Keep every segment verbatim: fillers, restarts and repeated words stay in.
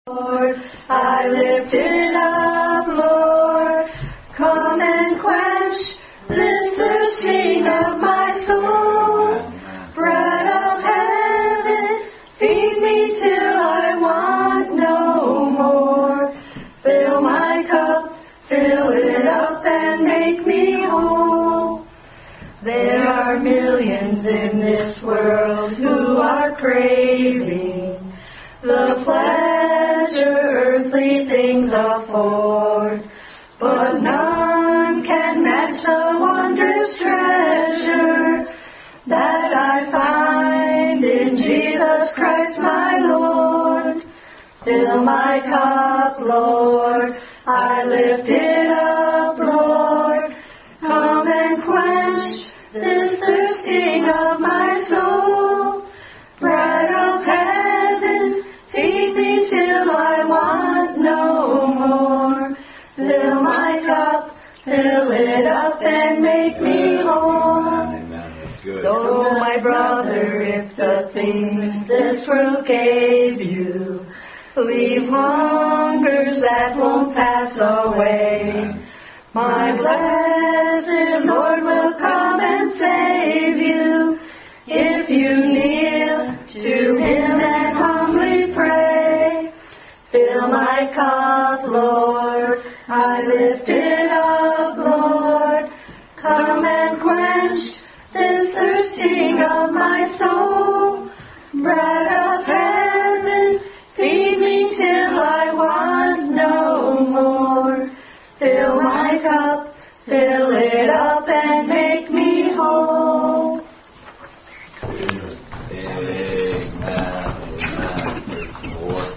Lord, I lift it up, Lord. Come and quench this thirsting of my soul. Bread of heaven, feed me till I want no more. Fill my cup, fill it up and make me whole. There are millions in this world who are craving the pleasure earthly things afford, but none can match the wondrous treasure that I find in Jesus Christ my Lord. Fill my cup, Lord, I lift it up, Lord. Come and quench this thirsting of my soul. Bread of heaven, feed me till I want no more. Fill my cup, fill it up and make me whole. Amen. That's good. So my brother, if the things this world gave you leave hungers that won't pass away, my blessed Lord will come and save you if you kneel to Him and humbly pray. Fill my cup, Lord, I lift it up, Lord. Come and quench this thirsting of my soul. Bread of heaven, feed me till I want no more. Fill my cup, fill it up and make me whole. Amen. Amen. Praise the Lord.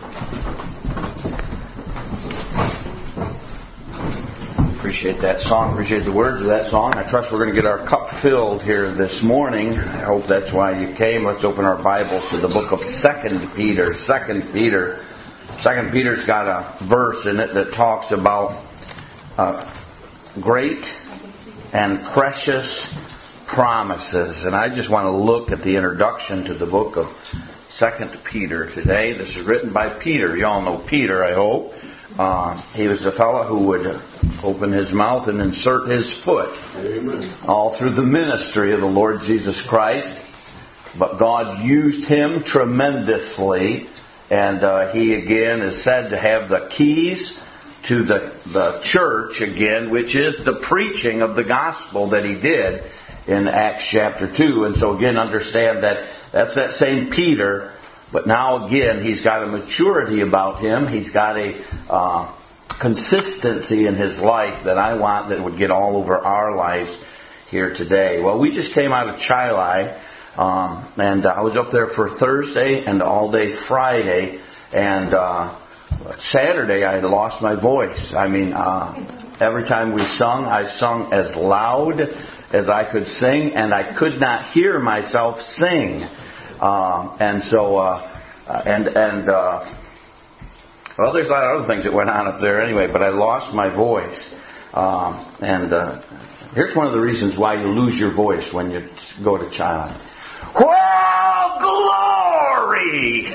Appreciate that song. Appreciate the words of that song. I trust we're going to get our cup filled here this morning. I hope that's why you came. Let's open our Bibles to the book of Second Peter. Second Peter. Second Peter's got a verse in it that talks about uh, great and precious promises. And I just want to look at the introduction to the book of Second Peter today. This is written by Peter. You all know Peter, I hope. Uh, he was the fellow who would open his mouth and insert his foot Amen. All through the ministry of the Lord Jesus Christ. But God used him tremendously. And uh, he again is said to have the keys to the, the church again, which is the preaching of the gospel that he did in Acts chapter two. And so again, understand that that's that same Peter, but now again, he's got a maturity about him. He's got a uh, consistency in his life that I want that would get all over our lives here today. Well, we just came out of Chili, um, and I was up there for Thursday and all day Friday, and uh, Saturday I had lost my voice. I mean, uh, every time we sung, I sung as loud as I could sing, and I could not hear myself sing. Uh, and so, uh, and, and, uh, well, there's a lot of other things that went on up there anyway, but I lost my voice. Um, and, uh, here's one of the reasons why you lose your voice when you go to Chili. Well, glory!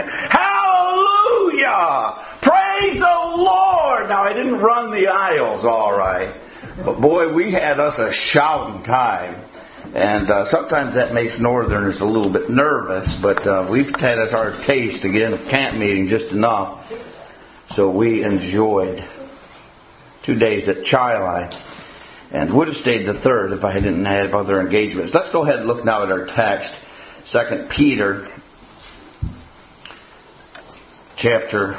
Hallelujah! Praise the Lord! Now, I didn't run the aisles all right, but boy, we had us a shouting time. And uh, sometimes that makes Northerners a little bit nervous, but uh, we've had at our taste again of camp meeting just enough. So we enjoyed two days at Chili, and would have stayed the third if I didn't have other engagements. Let's go ahead and look now at our text, Second Peter, chapter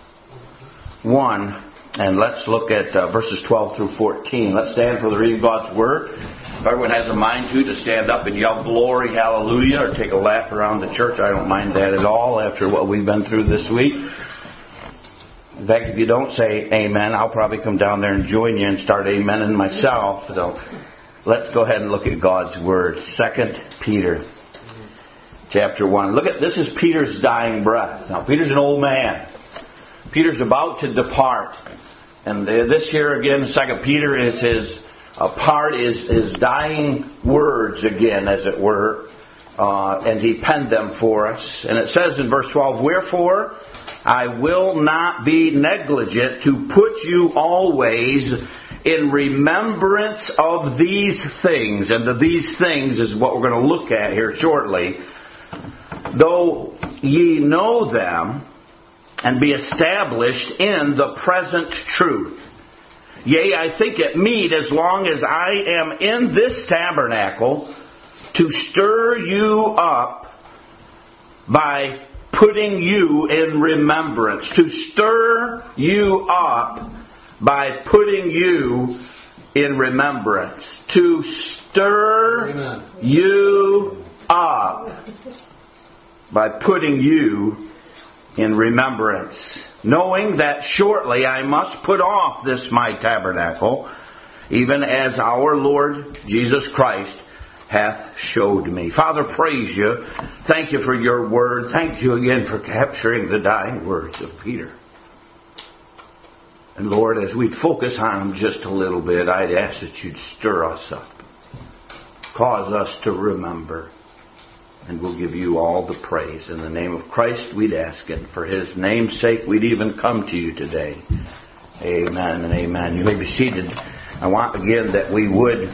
one, and let's look at uh, verses twelve through fourteen. Let's stand for the reading of God's Word. If everyone has a mind to, to stand up and yell glory, hallelujah, or take a lap around the church, I don't mind that at all after what we've been through this week. In fact, if you don't say amen, I'll probably come down there and join you and start amening myself. So let's go ahead and look at God's Word. Second Peter, chapter one. Look at, this is Peter's dying breath. Now, Peter's an old man. Peter's about to depart. And this here again, Second Peter is his a part is his dying words again, as it were, uh, and he penned them for us. And it says in verse twelve, "Wherefore, I will not be negligent to put you always in remembrance of these things. And the these things is what we're going to look at here shortly. Though ye know them, and be established in the present truth. Yea, I think it meet, as long as I am in this tabernacle, to stir you up by putting you in remembrance. To stir you up by putting you in remembrance. To stir Amen. You up by putting you in remembrance. Knowing that shortly I must put off this my tabernacle, even as our Lord Jesus Christ hath showed me. Father, praise you. Thank you for your word. Thank you again for capturing the dying words of Peter. And Lord, as we'd focus on them just a little bit, I'd ask that you'd stir us up. Cause us to remember. And we'll give you all the praise. In the name of Christ we'd ask it. For His name's sake we'd even come to you today. Amen and amen. You may be seated. I want again that we would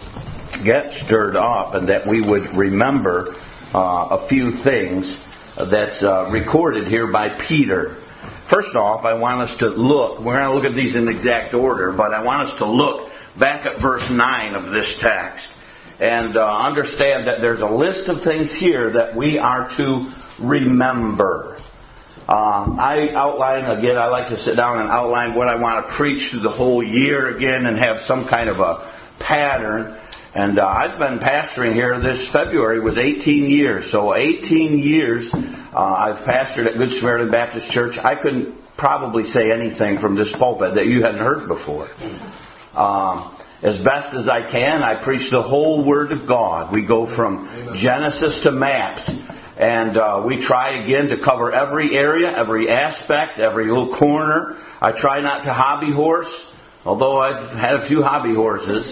get stirred up and that we would remember uh, a few things that's uh, recorded here by Peter. First off, I want us to look. We're going to look at these in exact order, but I want us to look back at verse nine of this text. And uh, understand that there's a list of things here that we are to remember. Um, I outline, again, I like to sit down and outline what I want to preach through the whole year again and have some kind of a pattern. And uh, I've been pastoring here. This February was eighteen years. So eighteen years uh, I've pastored at Good Samaritan Baptist Church. I couldn't probably say anything from this pulpit that you hadn't heard before. Um, As best as I can, I preach the whole Word of God. We go from Amen. Genesis to maps. And uh, we try again to cover every area, every aspect, every little corner. I try not to hobby horse, although I've had a few hobby horses.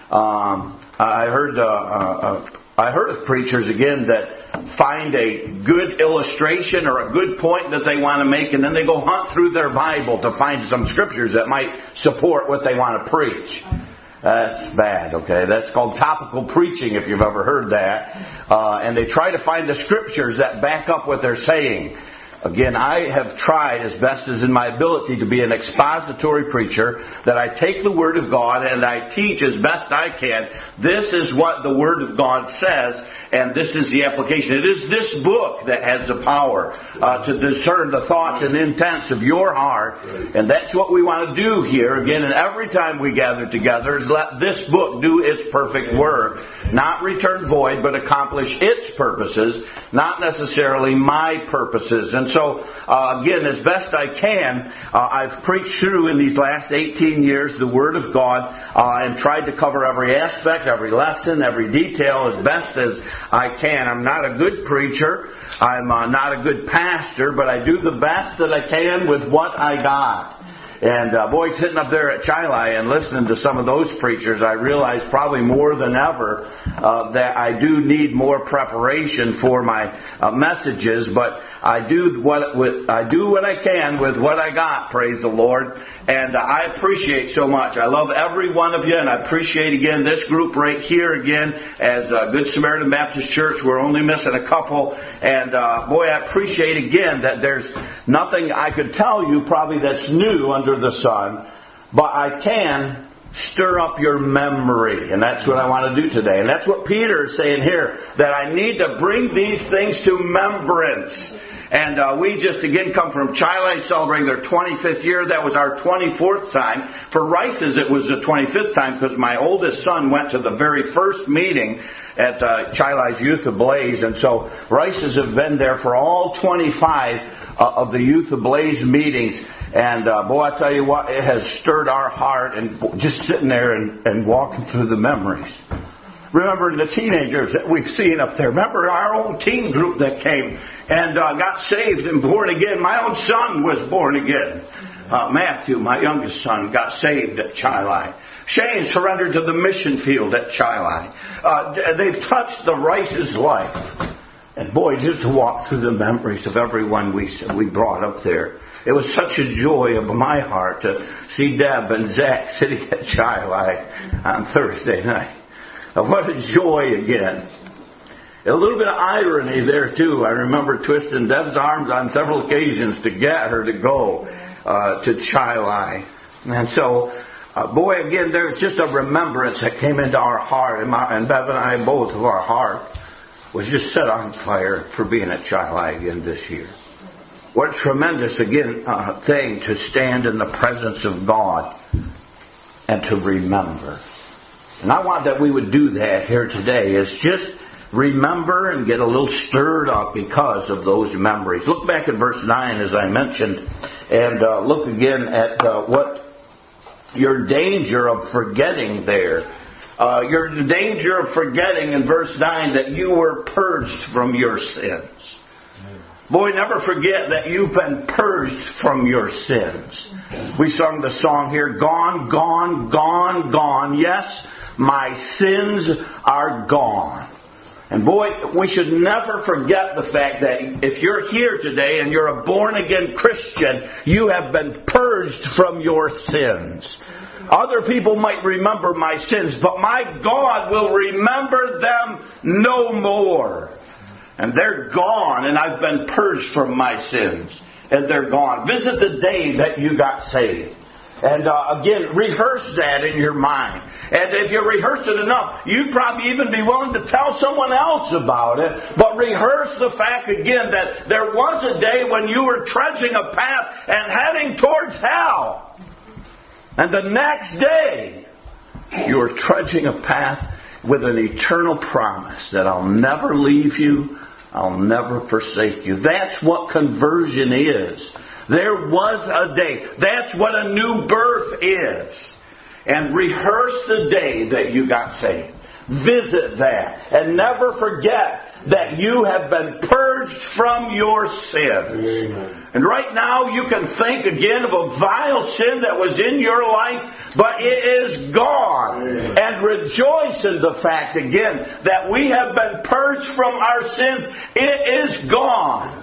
Um, I heard uh, uh, I heard of preachers again that find a good illustration or a good point that they want to make, and then they go hunt through their Bible to find some scriptures that might support what they want to preach. That's bad, okay? That's called topical preaching, if you've ever heard that. Uh, and they try to find the scriptures that back up what they're saying. Again, I have tried as best as in my ability to be an expository preacher, that I take the Word of God and I teach as best I can. This is what the Word of God says, and this is the application. It is this book that has the power uh, to discern the thoughts and intents of your heart. And that's what we want to do here. Again, and every time we gather together is let this book do its perfect work. Not return void, but accomplish its purposes, not necessarily my purposes. And so, uh, again, as best I can, uh, I've preached through in these last eighteen years the Word of God uh, and tried to cover every aspect, every lesson, every detail as best as I can. I'm not a good preacher. I'm uh, not a good pastor, but I do the best that I can with what I got. And uh, boy, sitting up there at Chilai and listening to some of those preachers, I realized probably more than ever uh, that I do need more preparation for my uh, messages. But I do what with, I do what I can with what I got. Praise the Lord. And uh, I appreciate so much. I love every one of you, and I appreciate again this group right here again as uh, Good Samaritan Baptist Church. We're only missing a couple, and uh, boy, I appreciate again that there's nothing I could tell you probably that's new under the sun, but I can stir up your memory, and that's what I want to do today. And that's what Peter is saying here, that I need to bring these things to remembrance. And uh, we just again come from Chile celebrating their twenty-fifth year. That was our twenty-fourth time. For Rice's, it was the twenty-fifth time because my oldest son went to the very first meeting at uh, Chile's Youth Ablaze. And so Rice's have been there for all twenty-five uh, of the Youth Ablaze meetings. And uh, boy, I tell you what, it has stirred our heart, and just sitting there and, and walking through the memories. Remember the teenagers that we've seen up there. Remember our own teen group that came and uh, got saved and born again. My own son was born again. Uh, Matthew, my youngest son, got saved at Chilai. Shane surrendered to the mission field at Chilai. Uh, they've touched the Rice's life. And boy, just to walk through the memories of everyone we we brought up there. It was such a joy of my heart to see Deb and Zach sitting at Chi-Li on Thursday night. What a joy again. A little bit of irony there too. I remember twisting Deb's arms on several occasions to get her to go uh, to Chi-Li. And so, uh, boy, again, there's just a remembrance that came into our heart. And, my, and Bev and I, both of our heart, was just set on fire for being at Chi-Li again this year. What a tremendous, again, uh, thing to stand in the presence of God and to remember. And I want that we would do that here today, is just remember and get a little stirred up because of those memories. Look back at verse nine, as I mentioned, and uh, look again at uh, what your danger of forgetting there. Uh, you're in danger of forgetting in verse nine that you were purged from your sins. Boy, never forget that you've been purged from your sins. We sung the song here, gone, gone, gone, gone. Yes, my sins are gone. And boy, we should never forget the fact that if you're here today and you're a born-again Christian, you have been purged from your sins. Other people might remember my sins, but my God will remember them no more. And they're gone, and I've been purged from my sins. And they're gone. Visit the day that you got saved. And uh, again, rehearse that in your mind. And if you rehearse it enough, you'd probably even be willing to tell someone else about it. But rehearse the fact again that there was a day when you were trudging a path and heading towards hell. And the next day, you were trudging a path with an eternal promise that I'll never leave you, I'll never forsake you. That's what conversion is. There was a day. That's what a new birth is. And rehearse the day that you got saved. Visit that. And never forget that you have been purged from your sins. Amen. And right now you can think again of a vile sin that was in your life, but it is gone. Amen. And rejoice in the fact again that we have been purged from our sins. It is gone.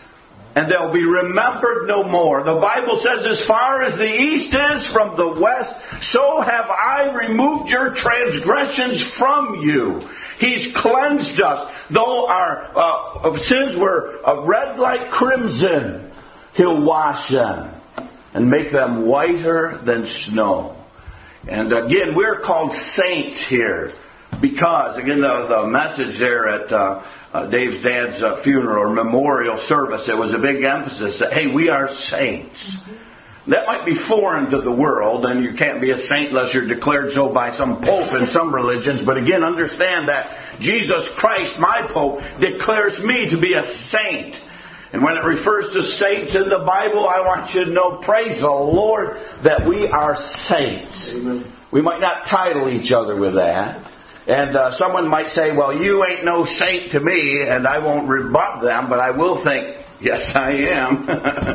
And they'll be remembered no more. The Bible says, as far as the east is from the west, so have I removed your transgressions from you. He's cleansed us. Though our uh, sins were uh, red like crimson, He'll wash them and make them whiter than snow. And again, we're called saints here because, again, the, the message there at uh, uh, Dave's dad's uh, funeral or memorial service, it was a big emphasis that, hey, we are saints. Mm-hmm. That might be foreign to the world, and you can't be a saint unless you're declared so by some pope in some religions. But again, understand that Jesus Christ, my pope, declares me to be a saint. And when it refers to saints in the Bible, I want you to know, praise the Lord, that we are saints. Amen. We might not title each other with that. And uh, someone might say, well, you ain't no saint to me, and I won't rebut them, but I will think, yes, I am.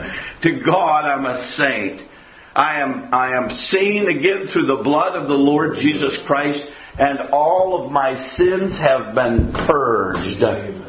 To God, I'm a saint. I am, I am seen again through the blood of the Lord Jesus Christ, and all of my sins have been purged.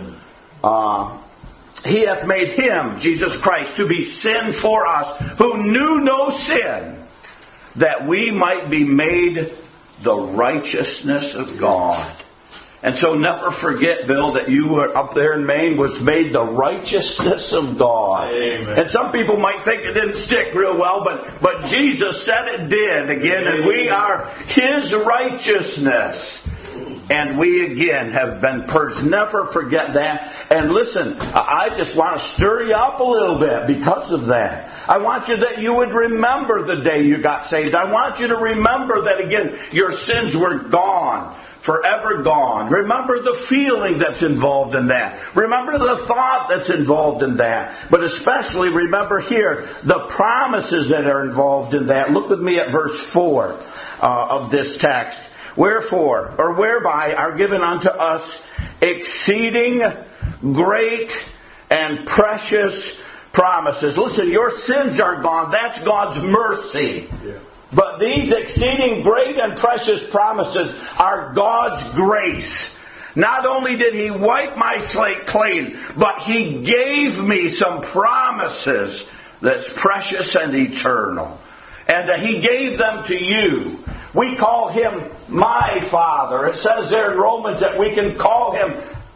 Uh, He hath made Him, Jesus Christ, to be sin for us, who knew no sin, that we might be made the righteousness of God. And so never forget, Bill, that you were up there in Maine was made the righteousness of God. Amen. And some people might think it didn't stick real well, but, but Jesus said it did again, and we are His righteousness. And we again have been purged. Never forget that. And listen, I just want to stir you up a little bit because of that. I want you that you would remember the day you got saved. I want you to remember that again, your sins were gone. Forever gone. Remember the feeling that's involved in that. Remember the thought that's involved in that. But especially remember here the promises that are involved in that. Look with me at verse four uh, of this text. Wherefore, or whereby are given unto us exceeding great and precious promises. Listen, your sins are gone. That's God's mercy. Yeah. But these exceeding great and precious promises are God's grace. Not only did He wipe my slate clean, but He gave me some promises that's precious and eternal. And that He gave them to you. We call Him my Father. It says there in Romans that we can call Him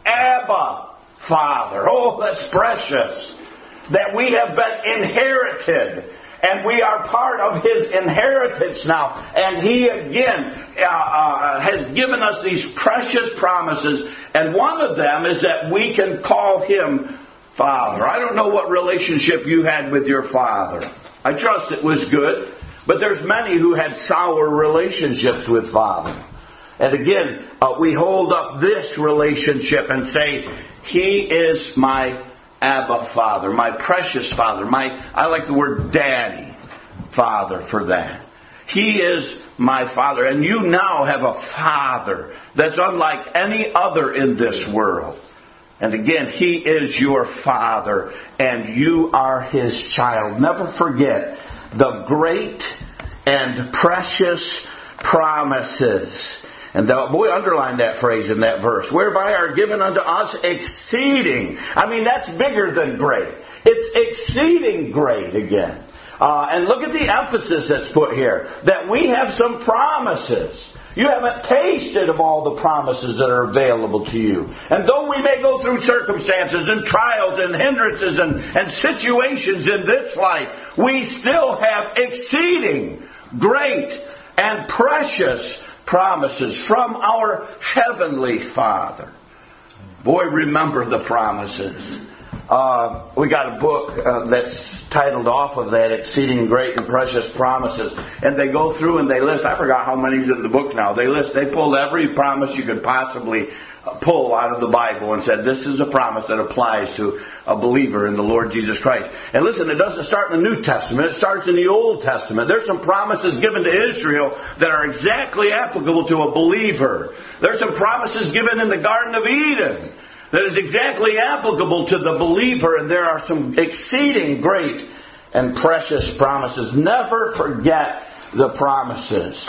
Abba Father. Oh, that's precious. That we have been inherited. And we are part of His inheritance now. And He again uh, uh, has given us these precious promises. And one of them is that we can call Him Father. I don't know what relationship you had with your father. I trust it was good. But there's many who had sour relationships with Father. And again, uh, we hold up this relationship and say, He is my Abba Father, my precious Father. My I like the word Daddy Father for that. He is my Father. And you now have a Father that's unlike any other in this world. And again, He is your Father, and you are His child. Never forget the great and precious promises. And the, boy, underline that phrase in that verse. Whereby are given unto us exceeding. I mean, that's bigger than great. It's exceeding great again. Uh, and look at the emphasis that's put here. That we have some promises. You haven't tasted of all the promises that are available to you. And though we may go through circumstances and trials and hindrances and, and situations in this life, we still have exceeding great and precious promises from our Heavenly Father. Boy, remember the promises. Uh, we got a book uh, that's titled off of that, Exceeding Great and Precious Promises. And they go through and they list, I forgot how many's in the book now. They list, they pulled every promise you could possibly pull out of the Bible and said, this is a promise that applies to a believer in the Lord Jesus Christ. And listen, it doesn't start in the New Testament. It starts in the Old Testament. There's some promises given to Israel that are exactly applicable to a believer. There's some promises given in the Garden of Eden that is exactly applicable to the believer, and there are some exceeding great and precious promises. Never forget the promises.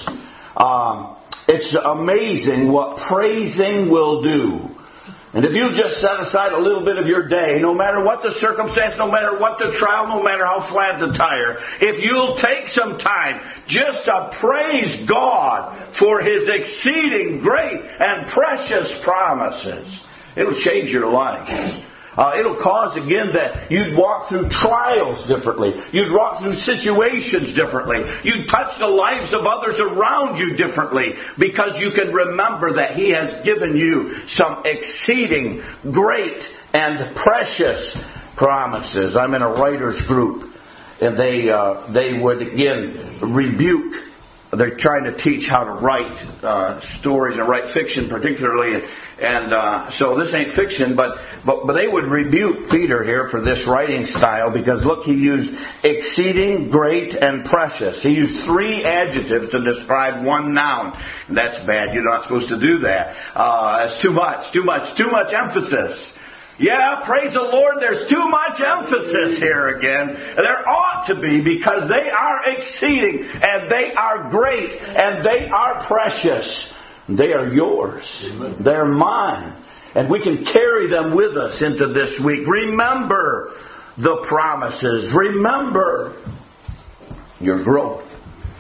Um, it's amazing what praising will do. And if you just set aside a little bit of your day, no matter what the circumstance, no matter what the trial, no matter how flat the tire, if you'll take some time just to praise God for His exceeding great and precious promises, it'll change your life. Uh, it'll cause, again, that you'd walk through trials differently. You'd walk through situations differently. You'd touch the lives of others around you differently because you can remember that He has given you some exceeding great and precious promises. I'm in a writers group, and they uh, they would, again, rebuke. They're trying to teach how to write uh, stories and write fiction particularly. And, and uh, so this ain't fiction, but, but but they would rebuke Peter here for this writing style because, look, he used exceeding, great, and precious. He used three adjectives to describe one noun. And that's bad. You're not supposed to do that. Uh, that's too much, too much, too much emphasis. Yeah, praise the Lord, there's too much emphasis here again. There ought to be, because they are exceeding, and they are great, and they are precious. They are yours. They're mine. And we can carry them with us into this week. Remember the promises. Remember your growth.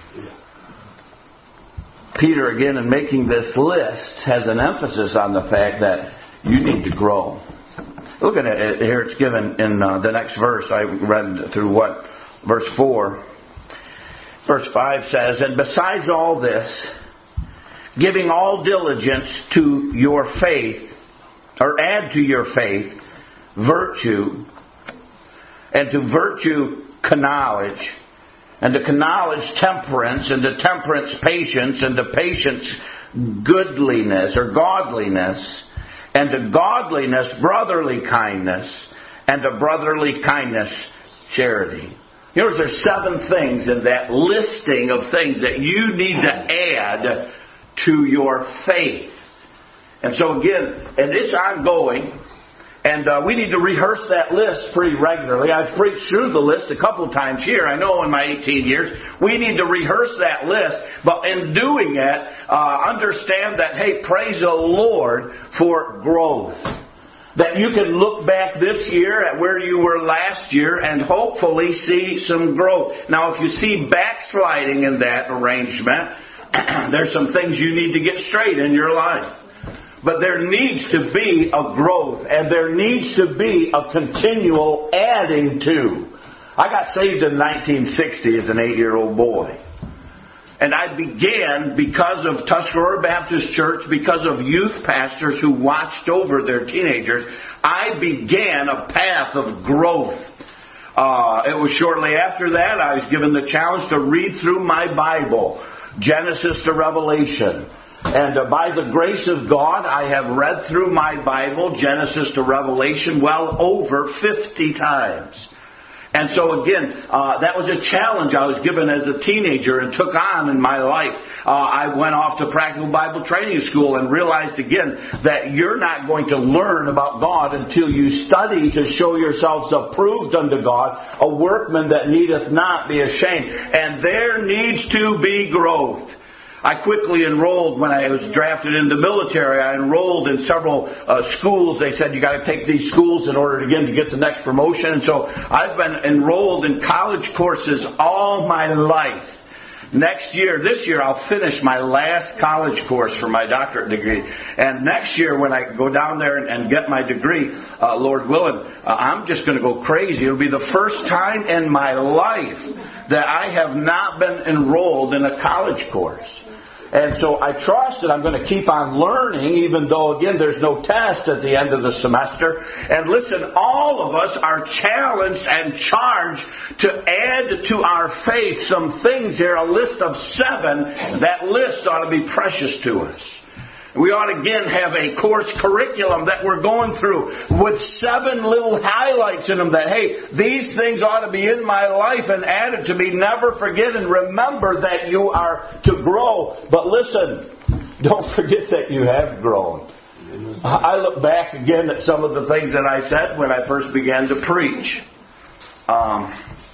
Peter, again, in making this list, has an emphasis on the fact that you need to grow. Look at it here. It's given in uh, the next verse. I read through what? Verse four. Verse five says, and besides all this, giving all diligence to your faith, or add to your faith, virtue, and to virtue, knowledge, and to knowledge, temperance, and to temperance, patience, and to patience, goodliness, or godliness, and to godliness, brotherly kindness, and to brotherly kindness, charity. You know, there's seven things in that listing of things that you need to add to your faith. And so again, and it's ongoing, And uh, we need to rehearse that list pretty regularly. I've preached through the list a couple times here. I know in my eighteen years. We need to rehearse that list. But in doing it, uh, understand that, hey, praise the Lord for growth. That you can look back this year at where you were last year and hopefully see some growth. Now, if you see backsliding in that arrangement, there's some things you need to get straight in your life. But there needs to be a growth, and there needs to be a continual adding to. I got saved in nineteen sixty as an eight-year-old boy. And I began, because of Tuscarora Baptist Church, because of youth pastors who watched over their teenagers, I began a path of growth. Uh, it was shortly after that I was given the challenge to read through my Bible, Genesis to Revelation. And uh, by the grace of God, I have read through my Bible, Genesis to Revelation, well over fifty times. And so again, uh, that was a challenge I was given as a teenager and took on in my life. Uh, I went off to Practical Bible Training School and realized again that you're not going to learn about God until you study to show yourselves approved unto God, a workman that needeth not be ashamed. And there needs to be growth. I quickly enrolled when I was drafted into the military. I enrolled in several uh, schools. They said you got to take these schools in order again to get the next promotion. And so I've been enrolled in college courses all my life. Next year, this year, I'll finish my last college course for my doctorate degree. And next year, when I go down there and, and get my degree, uh, Lord willing, uh, I'm just going to go crazy. It'll be the first time in my life that I have not been enrolled in a college course. And so I trust that I'm going to keep on learning, even though, again, there's no test at the end of the semester. And listen, all of us are challenged and charged to add to our faith some things here, a list of seven. That list ought to be precious to us. We ought to again have a course curriculum that we're going through with seven little highlights in them that, hey, these things ought to be in my life and added to me. Never forget and remember that you are to grow. But listen, don't forget that you have grown. I look back again at some of the things that I said when I first began to preach. Um...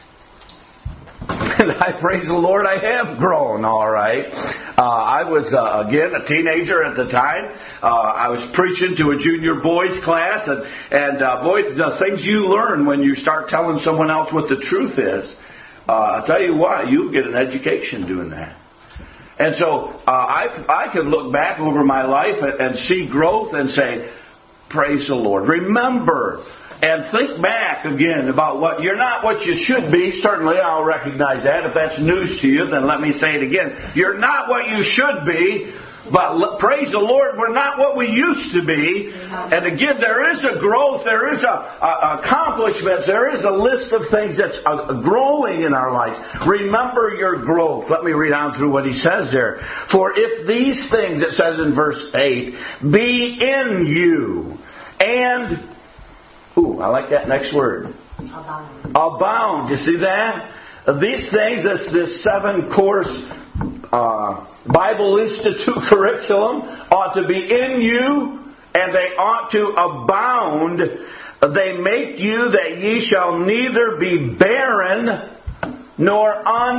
And I praise the Lord, I have grown, all right. Uh, I was, uh, again, a teenager at the time. Uh, I was preaching to a junior boys class. And, and uh, boy, the things you learn when you start telling someone else what the truth is, uh, I'll tell you what, you get an education doing that. And so uh, I, I can look back over my life and, and see growth and say, praise the Lord. Remember and think back again about what you're not what you should be. Certainly I'll recognize that. If that's news to you, then let me say it again. You're not what you should be, but praise the Lord, we're not what we used to be. And again, there is a growth, there is a, a accomplishments, there is a list of things that's uh, growing in our lives. Remember your growth. Let me read on through what he says there. For if these things, it says in verse eight, be in you and Ooh, I like that next word. Abound. Abound. You see that? These things, this, this seven-course uh, Bible Institute curriculum ought to be in you, and they ought to abound. They make you that ye shall neither be barren nor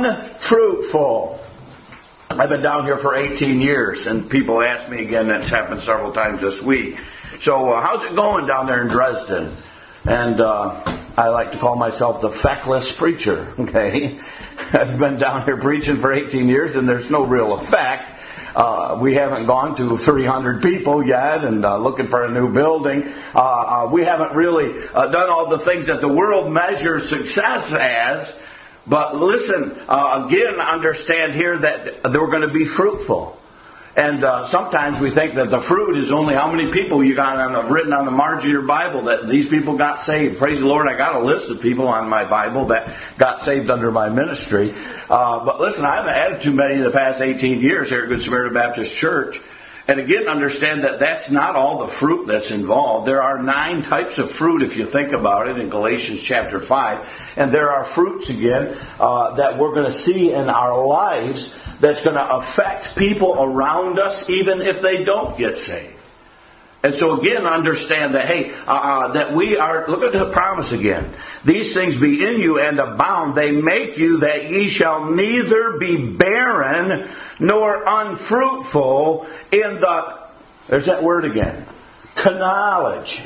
unfruitful. I've been down here for eighteen years, and people ask me again, that's happened several times this week. So uh, how's it going down there in Dresden? And uh, I like to call myself the feckless preacher. Okay, I've been down here preaching for eighteen years, and there's no real effect. Uh, we haven't gone to three hundred people yet, and uh, looking for a new building. Uh, uh, we haven't really uh, done all the things that the world measures success as. But listen, uh, again, understand here that we're going to be fruitful. And uh, sometimes we think that the fruit is only how many people you got on the, written on the margin of your Bible that these people got saved. Praise the Lord, I got a list of people on my Bible that got saved under my ministry. Uh, but listen, I haven't added too many in the past eighteen years here at Good Samaritan Baptist Church. And again, understand that that's not all the fruit that's involved. There are nine types of fruit, if you think about it, in Galatians chapter five. And there are fruits, again, uh, that we're going to see in our lives that's going to affect people around us, even if they don't get saved. And so again, understand that, hey, uh, that we are, look at the promise again. These things be in you and abound. They make you that ye shall neither be barren nor unfruitful in the, there's that word again, knowledge.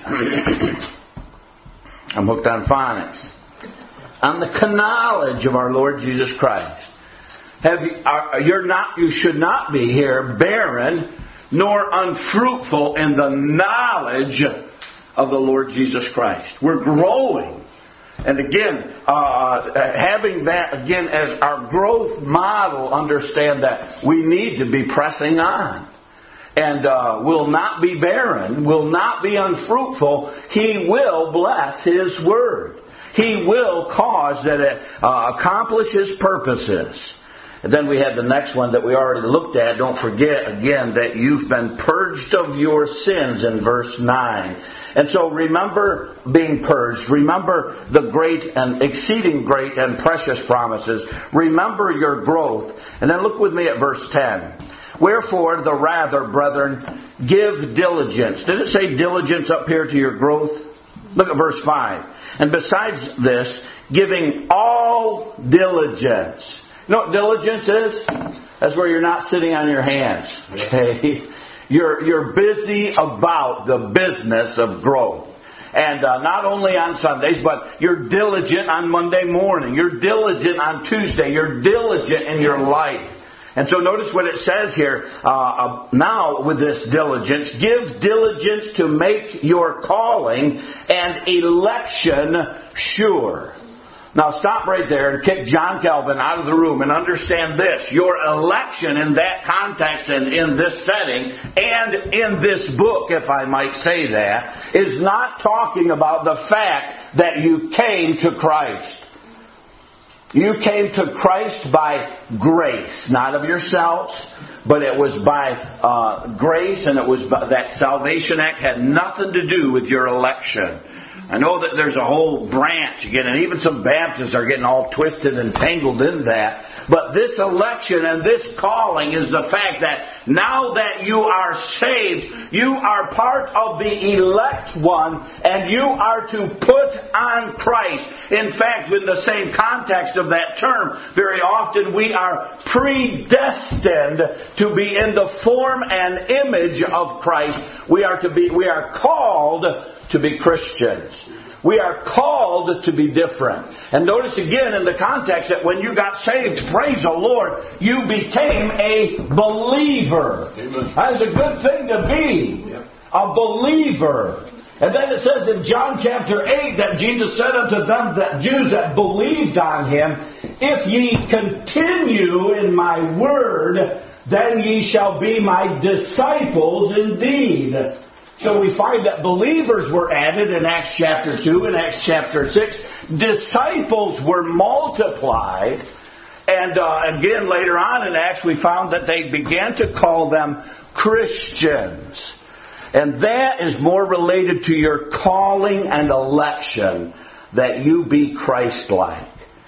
I'm hooked on phonics. On the knowledge of our Lord Jesus Christ. Have you, are, you're not, you should not be here barren nor unfruitful in the knowledge of the Lord Jesus Christ. We're growing. And again, uh, having that again as our growth model, understand that we need to be pressing on. And uh, will not be barren, will not be unfruitful. He will bless His Word. He will cause that it uh, accomplish His purposes. And then we had the next one that we already looked at. Don't forget, again, that you've been purged of your sins in verse nine. And so remember being purged. Remember the great and exceeding great and precious promises. Remember your growth. And then look with me at verse ten. Wherefore, the rather, brethren, give diligence. Did it say diligence up here to your growth? Look at verse five. And besides this, giving all diligence. You know what diligence is? That's where you're not sitting on your hands. Okay? You're, you're busy about the business of growth. And uh, not only on Sundays, but you're diligent on Monday morning. You're diligent on Tuesday. You're diligent in your life. And so notice what it says here. Uh, now with this diligence, give diligence to make your calling and election sure. Now stop right there and kick John Calvin out of the room and understand this. Your election in that context and in this setting and in this book, if I might say that, is not talking about the fact that you came to Christ. You came to Christ by grace, not of yourselves, but it was by uh, grace, and it was by, that Salvation Act had nothing to do with your election. I know that there's a whole branch again, and even some Baptists are getting all twisted and tangled in that. But this election and this calling is the fact that now that you are saved, you are part of the elect one, and you are to put on Christ. In fact, in the same context of that term, very often we are predestined to be in the form and image of Christ. We are to be, we are called to be Christians. We are called to be different. And notice again in the context that when you got saved, praise the Lord, you became a believer. Amen. That's a good thing to be. Yep. A believer. And then it says in John chapter eight that Jesus said unto them, that Jews that believed on Him, if ye continue in my word, then ye shall be my disciples indeed. So we find that believers were added in Acts chapter two and Acts chapter six. Disciples were multiplied. And uh, again, later on in Acts, we found that they began to call them Christians. And that is more related to your calling and election, that you be Christ-like.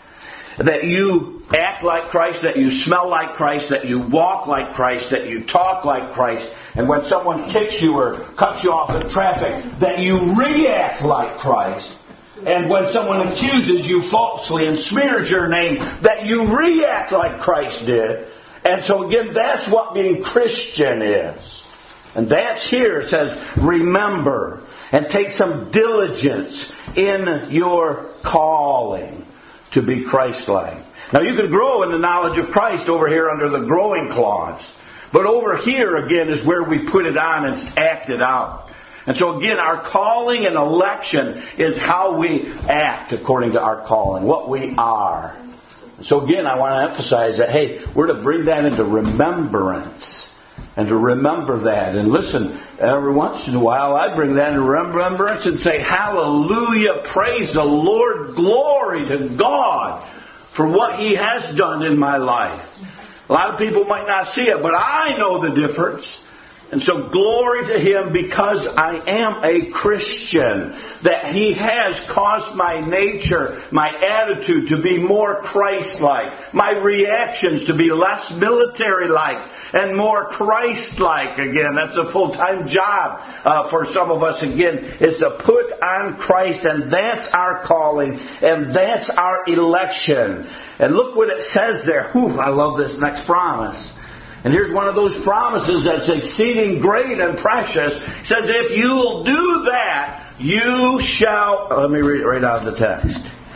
That you act like Christ, that you smell like Christ, that you walk like Christ, that you talk like Christ. And when someone kicks you or cuts you off in traffic, that you react like Christ. And when someone accuses you falsely and smears your name, that you react like Christ did. And so again, that's what being Christian is. And that's here, it says, remember and take some diligence in your calling to be Christ-like. Now you can grow in the knowledge of Christ over here under the growing clause. But over here, again, is where we put it on and act it out. And so, again, our calling and election is how we act according to our calling, what we are. So, again, I want to emphasize that, hey, we're to bring that into remembrance and to remember that. And listen, every once in a while, I bring that into remembrance and say, hallelujah, praise the Lord, glory to God for what He has done in my life. A lot of people might not see it, but I know the difference. And so glory to Him because I am a Christian, that He has caused my nature, my attitude to be more Christ-like, my reactions to be less military-like and more Christ-like. Again, that's a full-time job uh, for some of us, again, is to put on Christ, and that's our calling, and that's our election. And look what it says there. Whew, I love this next promise. And here's one of those promises that's exceeding great and precious. It says, if you'll do that, you shall... Let me read it right out of the text.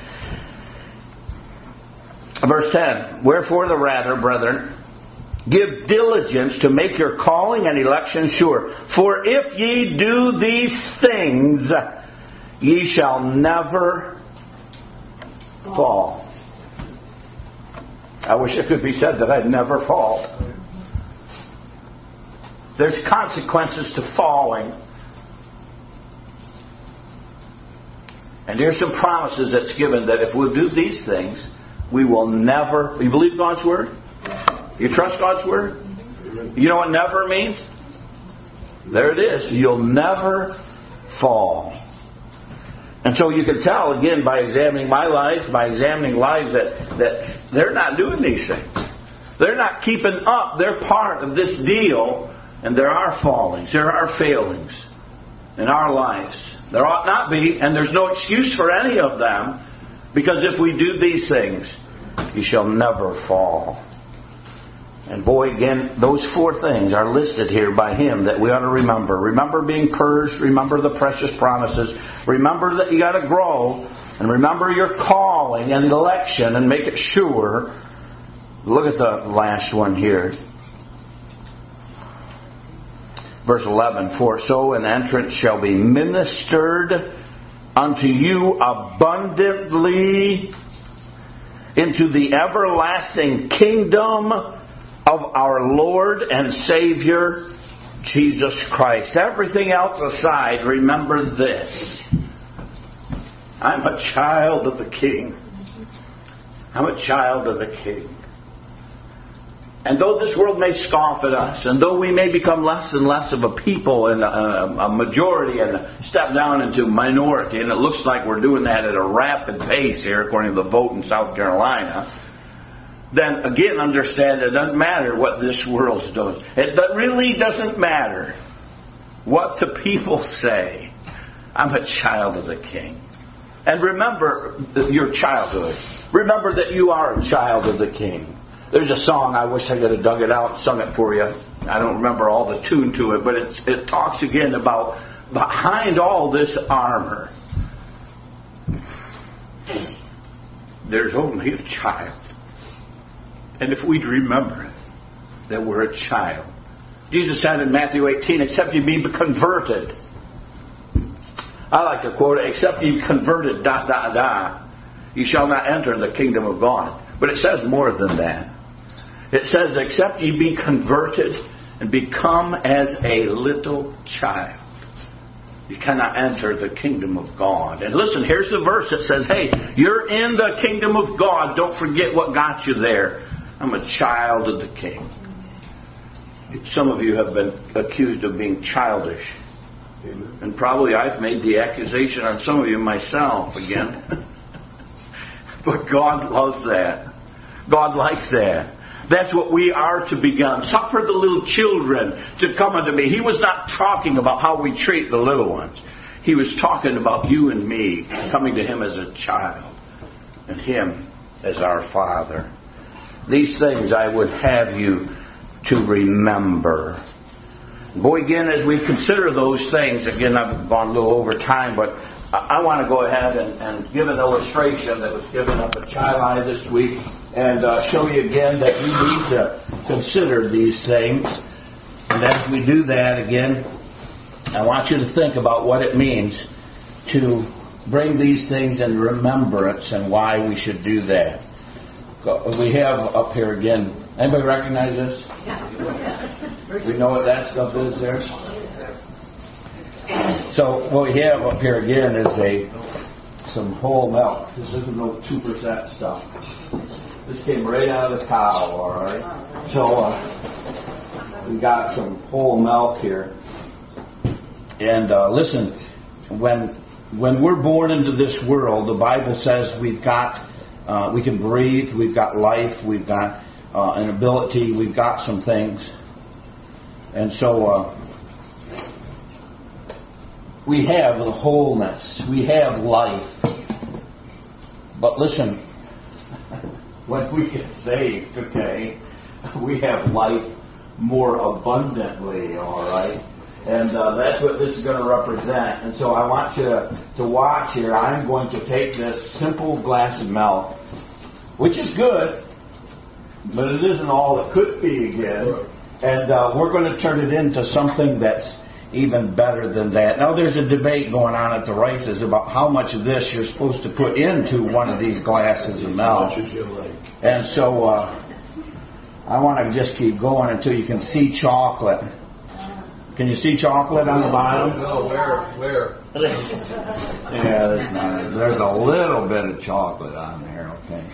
Verse ten. Wherefore the rather, brethren, give diligence to make your calling and election sure. For if ye do these things, ye shall never fall. I wish it could be said that I'd never fall. There's consequences to falling. And here's some promises that's given that if we'll do these things, we will never... You believe God's Word? You trust God's Word? You know what never means? There it is. You'll never fall. And so you can tell, again, by examining my life, by examining lives, that, that they're not doing these things. They're not keeping up. They're part of this deal. And there are fallings, there are failings in our lives. There ought not be, and there's no excuse for any of them, because if we do these things, you shall never fall. And boy, again, those four things are listed here by Him that we ought to remember. Remember being purged, remember the precious promises, remember that you got to grow, and remember your calling and election, and make it sure. Look at the last one here. Verse eleven, for so an entrance shall be ministered unto you abundantly into the everlasting kingdom of our Lord and Savior, Jesus Christ. Everything else aside, remember this. I'm a child of the King. I'm a child of the King. And though this world may scoff at us, and though we may become less and less of a people and a, a majority and step down into minority, and it looks like we're doing that at a rapid pace here according to the vote in South Carolina, then again understand it doesn't matter what this world's doing. It really doesn't matter what the people say. I'm a child of the King. And remember your childhood. Remember that you are a child of the King. There's a song, I wish I could have dug it out and sung it for you. I don't remember all the tune to it, but it's, it talks again about behind all this armor, there's only a child. And if we'd remember that we're a child. Jesus said in Matthew eighteen, except you be converted. I like to quote it, except you converted, dot, dot, dot, you shall not enter the kingdom of God. But it says more than that. It says, except ye be converted and become as a little child, you cannot enter the kingdom of God. And listen, here's the verse that says, hey, you're in the kingdom of God. Don't forget what got you there. I'm a child of the King. Some of you have been accused of being childish. Amen. And probably I've made the accusation on some of you myself again. But God loves that. God likes that. That's what we are to become. Suffer the little children to come unto me. He was not talking about how we treat the little ones. He was talking about you and me coming to Him as a child and Him as our Father. These things I would have you to remember. Boy, again, as we consider those things, again, I've gone a little over time, but I want to go ahead and, and give an illustration that was given up at Chi-Li this week and uh, show you again that we need to consider these things. And as we do that, again, I want you to think about what it means to bring these things in remembrance and why we should do that. We have up here again, anybody recognize this? We know what that stuff is there? So what we have up here again is a some whole milk. This isn't no two percent stuff. This came right out of the cow, all right? So uh, we got some whole milk here. And uh, listen, when when we're born into this world, the Bible says we've got, uh, we can breathe, we've got life, we've got uh, an ability, we've got some things. And so uh, we have the wholeness, we have life. But listen, when we get saved, okay, we have life more abundantly, all right? And uh, that's what this is going to represent. And so I want you to, to watch here. I'm going to take this simple glass of milk, which is good, but it isn't all it could be again. And uh, we're going to turn it into something that's even better than that. Now, there's a debate going on at the races about how much of this you're supposed to put into one of these glasses of milk. And so uh, I want to just keep going until you can see chocolate. Can you see chocolate on the bottom? No, where? Where? Yeah, there's not. There's a little bit of chocolate on there, okay.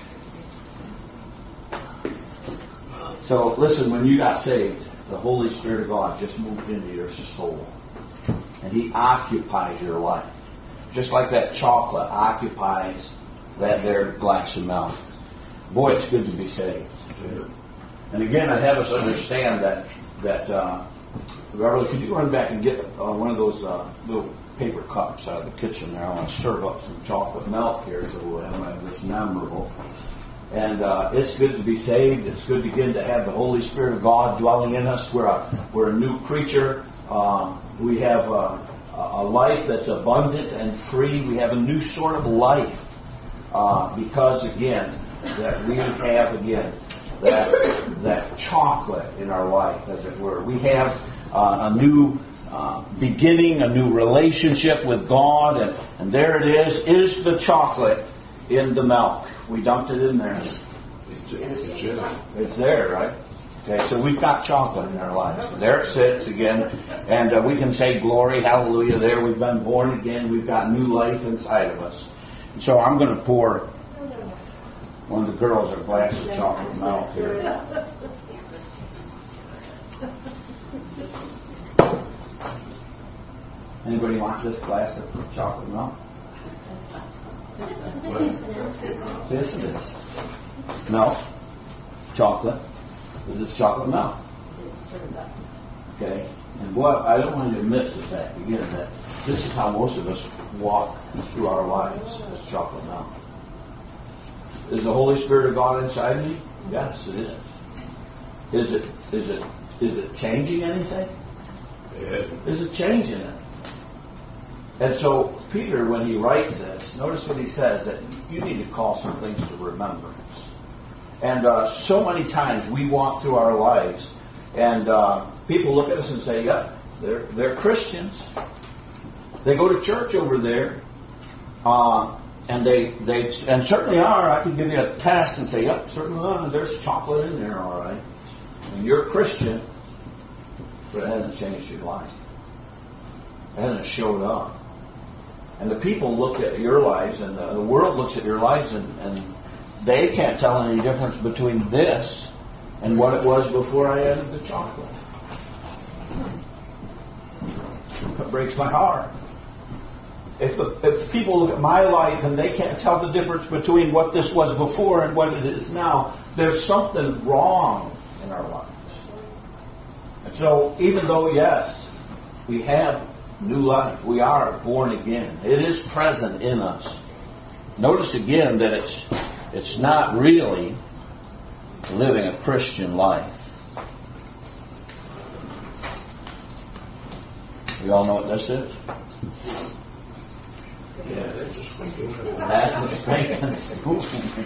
So, listen, when you got saved, the Holy Spirit of God just moved into your soul. And He occupies your life. Just like that chocolate occupies that there glass of milk. Boy, it's good to be saved. And again, I'd have us understand that, that uh, Beverly, could you run back and get uh, one of those uh, little paper cups out of the kitchen there? I want to serve up some chocolate milk here so we'll have this memorable. And uh, it's good to be saved. It's good again to have the Holy Spirit of God dwelling in us. We're a, we're a new creature. Uh, we have a, a life that's abundant and free. We have a new sort of life uh, because, again, that we have, again, that, that chocolate in our life, as it were. We have uh, a new uh, beginning, a new relationship with God, and, and there it is, is the chocolate in the milk. We dumped it in there. It's there, right? Okay, so we've got chocolate in our lives. There it sits again, and uh, we can say glory, hallelujah, there. We've been born again. We've got new life inside of us. And so I'm going to pour one of the girls a glass of chocolate milk here. Anybody want this glass of chocolate milk? Yes, it is. Milk. Chocolate. This is chocolate milk. Okay? And what I don't want you to miss the fact, again, that this is how most of us walk through our lives, as chocolate milk. Is the Holy Spirit of God inside me? Yes, it is. Is it is it is it changing anything? Is it changing it? And so Peter, when he writes this, notice what he says, that you need to call some things to remembrance. And uh, so many times we walk through our lives, and uh, people look at us and say, "Yeah, they're they're Christians. They go to church over there." Uh, And they, they and certainly are. I can give you a test and say, yep, certainly are. There's chocolate in there, all right. And you're a Christian, but it hasn't changed your life. It hasn't showed up. And the people look at your lives, and the, the world looks at your lives, and, and they can't tell any difference between this and what it was before I added the chocolate. It breaks my heart. If, the, if people look at my life and they can't tell the difference between what this was before and what it is now, there's something wrong in our lives. And so, even though, yes, we have new life, we are born again, it is present in us. Notice again that it's it's not really living a Christian life. You all know what this is? Yeah, that's a spanking. That's a spanking spoon.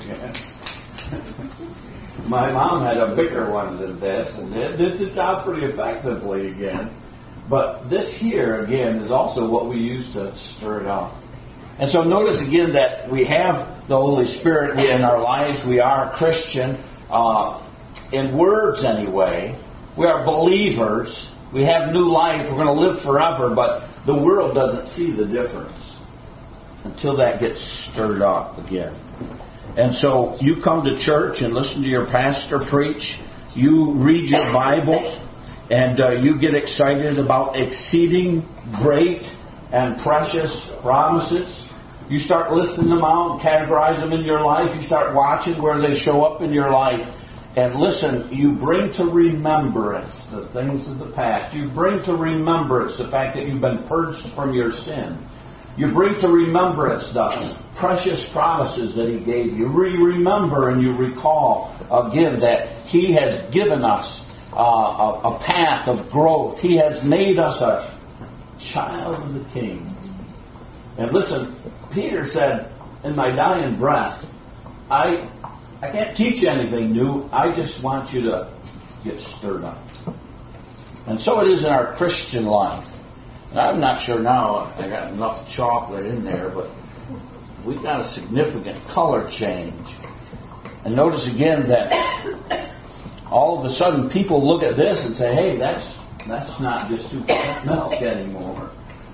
My mom had a bigger one than this, and it did the job pretty effectively again. But this here, again, is also what we use to stir it up. And so notice again that we have the Holy Spirit in our lives. We are Christian, uh, in words anyway. We are believers. We have new life. We're going to live forever, but the world doesn't see the difference until that gets stirred up again. And so you come to church and listen to your pastor preach. You read your Bible. and uh, you get excited about exceeding great and precious promises. You start listing them out, categorize them in your life. You start watching where they show up in your life. And listen, you bring to remembrance the things of the past. You bring to remembrance the fact that you've been purged from your sin. You bring to remembrance the precious promises that He gave you. You remember and you recall again that He has given us uh, a, a path of growth. He has made us a child of the King. And listen, Peter said, in my dying breath, I I can't teach you anything new. I just want you to get stirred up. And so it is in our Christian life. And I'm not sure now I got enough chocolate in there, but we've got a significant color change. And notice again that all of a sudden people look at this and say, hey, that's that's not just two percent milk anymore.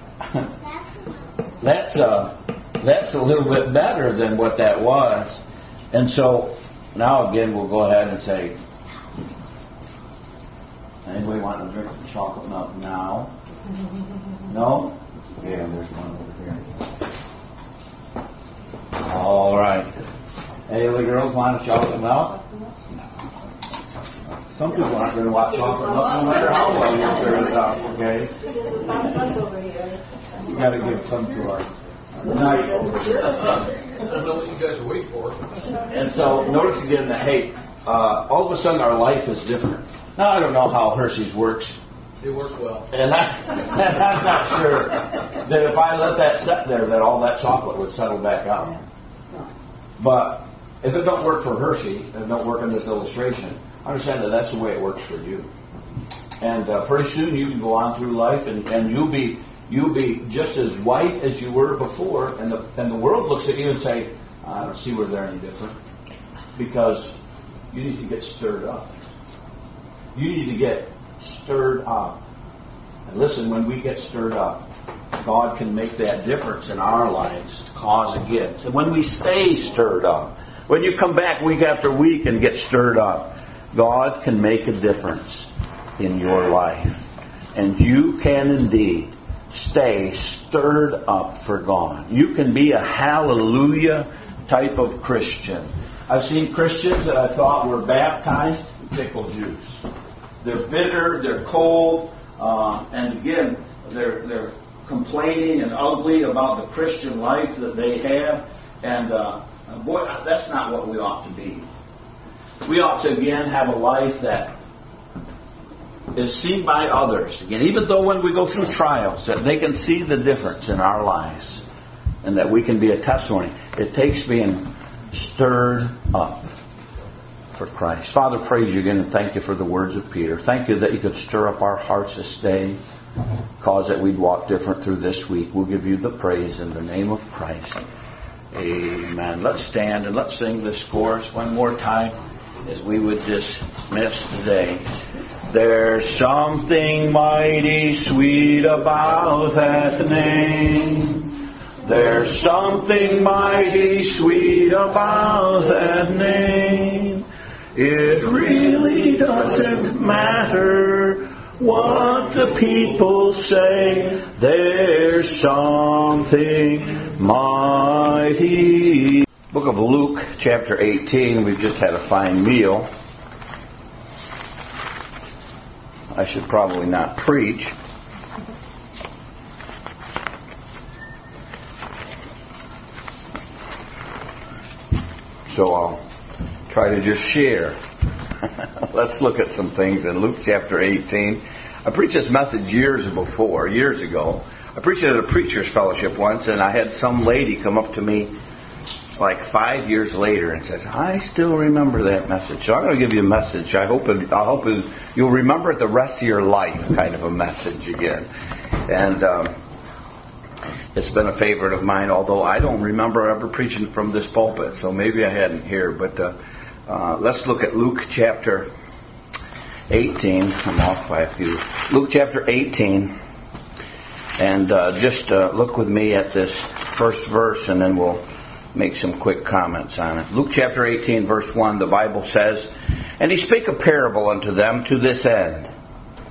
That's uh, that's a little bit better than what that was. And so now again we'll go ahead and say, anybody want to drink the chocolate milk now? No? Yeah, there's one over here. All right. Any of the girls want a chocolate milk? Some people aren't going to want chocolate milk no matter how well you figure it out, okay? We got to give some to our night over here. I don't know what you guys are waiting for. And so notice again that, hey, uh, all of a sudden our life is different. Now I don't know how Hershey's works. It works well. And, I, and I'm not sure that if I let that sit there that all that chocolate would settle back out. But if it don't work for Hershey, and it don't work in this illustration, understand that that's the way it works for you. And uh, pretty soon you can go on through life and, and you'll be you'll be just as white as you were before, and the and the world looks at you and say, I don't see where they're any different. Because you need to get stirred up. You need to get stirred up. And listen, when we get stirred up, God can make that difference in our lives to cause a gift. And when we stay stirred up, when you come back week after week and get stirred up, God can make a difference in your life. And you can indeed stay stirred up for God. You can be a hallelujah type of Christian. I've seen Christians that I thought were baptized in pickle juice. They're bitter, they're cold, uh, and again, they're they're complaining and ugly about the Christian life that they have. And uh, boy, that's not what we ought to be. We ought to again have a life that is seen by others. Again, even though when we go through trials, that they can see the difference in our lives, and that we can be a testimony. It takes being stirred up for Christ. Father, praise you again and thank you for the words of Peter. Thank you that you could stir up our hearts this day, cause that we'd walk different through this week. We'll give you the praise in the name of Christ. Amen. Let's stand and let's sing this chorus one more time as we would dismiss today. There's something mighty sweet about that name. There's something mighty sweet about that name. It really doesn't matter what the people say. There's something mighty. Book of Luke, chapter eighteen. We've just had a fine meal. I should probably not preach. So I'll try to just share. Let's look at some things in Luke chapter eighteen. I preached this message years before, years ago. I preached it at a preacher's fellowship once, and I had some lady come up to me like five years later and says, I still remember that message. So I'm going to give you a message. I hope it, I hope it, you'll remember it the rest of your life, kind of a message again. And um, it's been a favorite of mine, although I don't remember ever preaching from this pulpit, so maybe I hadn't here. But uh, uh, let's look at Luke chapter eighteen. I'm off by a few. Luke chapter eighteen. And uh, just uh, look with me at this first verse, and then we'll make some quick comments on it. Luke chapter eighteen, verse one, the Bible says, And he spake a parable unto them to this end,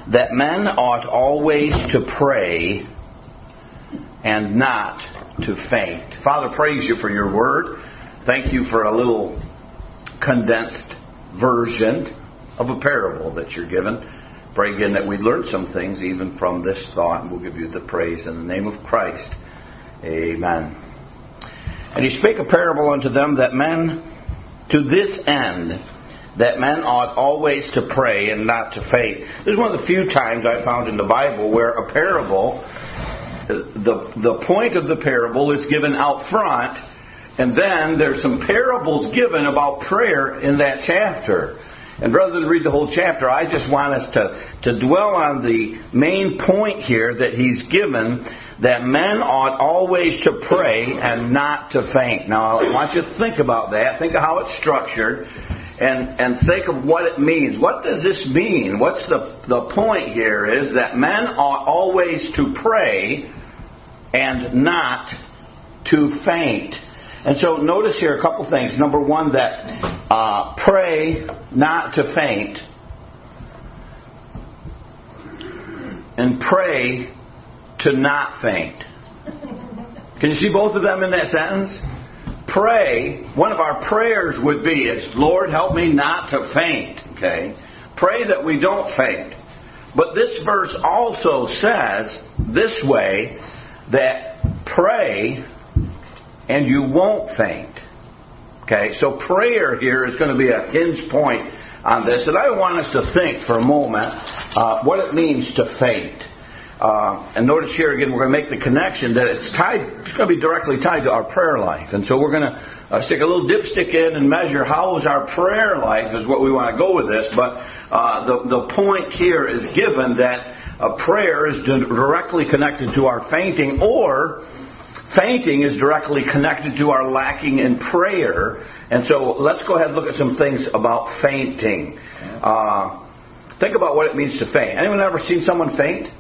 that men ought always to pray and not to faint. Father, praise you for your word. Thank you for a little condensed version of a parable that you're given. Pray again that we'd learn some things even from this thought, and we'll give you the praise in the name of Christ. Amen. And he spake a parable unto them that men, to this end, that men ought always to pray and not to faint. This is one of the few times I found in the Bible where a parable, the, the point of the parable is given out front, and then there's some parables given about prayer in that chapter. And rather than read the whole chapter, I just want us to, to dwell on the main point here that he's given, that men ought always to pray and not to faint. Now, I want you to think about that. Think of how it's structured, and, and think of what it means. What does this mean? What's the, the point here is that men ought always to pray and not to faint. And so notice here a couple things. Number one, that uh, pray not to faint, and pray to not faint. Can you see both of them in that sentence? Pray, one of our prayers would be is, Lord, help me not to faint. Okay? Pray that we don't faint. But this verse also says this way, that pray and you won't faint. Okay, so prayer here is going to be a hinge point on this. And I want us to think for a moment uh, what it means to faint. Uh, and notice here again, we're going to make the connection that it's tied. It's going to be directly tied to our prayer life. And so we're going to uh, stick a little dipstick in and measure how is our prayer life is what we want to go with this. But uh, the, the point here is given that uh, prayer is directly connected to our fainting, or fainting is directly connected to our lacking in prayer. And so let's go ahead and look at some things about fainting. Uh, think about what it means to faint. Anyone ever seen someone faint?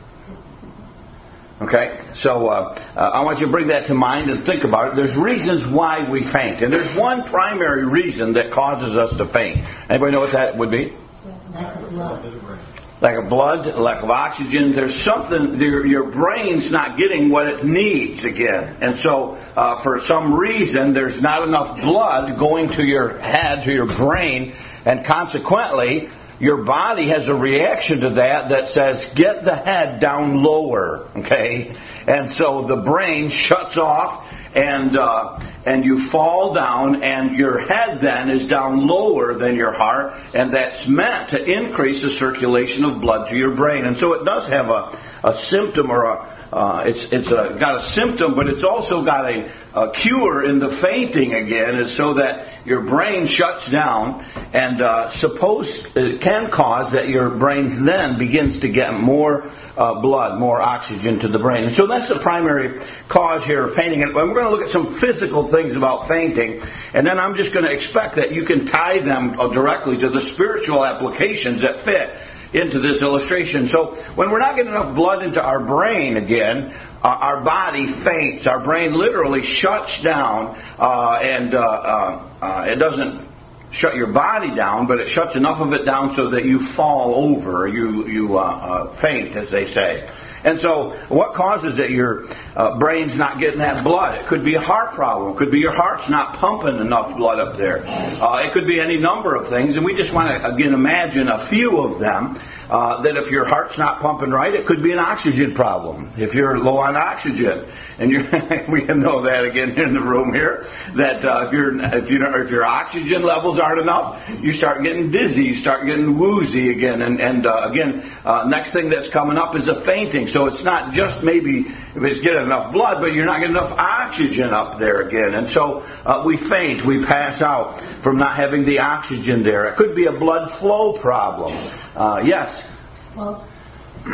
Okay, so uh, uh, I want you to bring that to mind and think about it. There's reasons why we faint. And there's one primary reason that causes us to faint. Anybody know what that would be? Lack of blood. Lack of blood, lack of oxygen. There's something, your, your brain's not getting what it needs again. And so uh, for some reason, there's not enough blood going to your head, to your brain, and consequently, your body has a reaction to that that says, get the head down lower, okay? And so the brain shuts off, and uh, and you fall down, and your head then is down lower than your heart, and that's meant to increase the circulation of blood to your brain. And so it does have a, a symptom, or a uh, it's it's a, got a symptom, but it's also got a, a cure in the fainting again, is so that your brain shuts down, and uh, suppose it can cause that your brain then begins to get more uh, blood, more oxygen to the brain. And so that's the primary cause here of fainting. And we're going to look at some physical things about fainting, and then I'm just going to expect that you can tie them directly to the spiritual applications that fit into this illustration. So when we're not getting enough blood into our brain again, uh, our body faints. Our brain literally shuts down, uh, and uh, uh, uh, it doesn't shut your body down, but it shuts enough of it down so that you fall over, you you uh, uh, faint, as they say. And so what causes it? Your uh, brain's not getting that blood. It could be a heart problem. It could be your heart's not pumping enough blood up there. Uh, it could be any number of things. And we just want to, again, imagine a few of them. Uh, that if your heart's not pumping right, it could be an oxygen problem. If you're low on oxygen, and you're, we know that again in the room here, that uh, if, you're, if, you if your oxygen levels aren't enough, you start getting dizzy, you start getting woozy again. And, and uh, again, uh, next thing that's coming up is a fainting. So it's not just maybe if it's getting enough blood, but you're not getting enough oxygen up there again. And so uh, we faint, we pass out from not having the oxygen there. It could be a blood flow problem. Uh, yes? Well, the,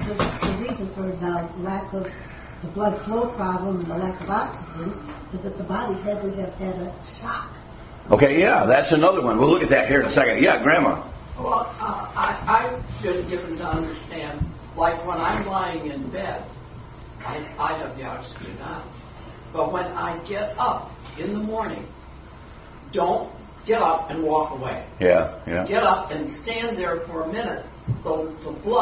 the reason for the lack of the blood flow problem and the lack of oxygen is that the body's had to have had a shock. Okay, yeah, that's another one. We'll look at that here in a second. Yeah, Grandma. Well, uh, I, I've been given to understand, like when I'm lying in bed, I, I have the oxygen on. But when I get up in the morning, don't get up and walk away. Yeah, yeah. Get up and stand there for a minute so that the blood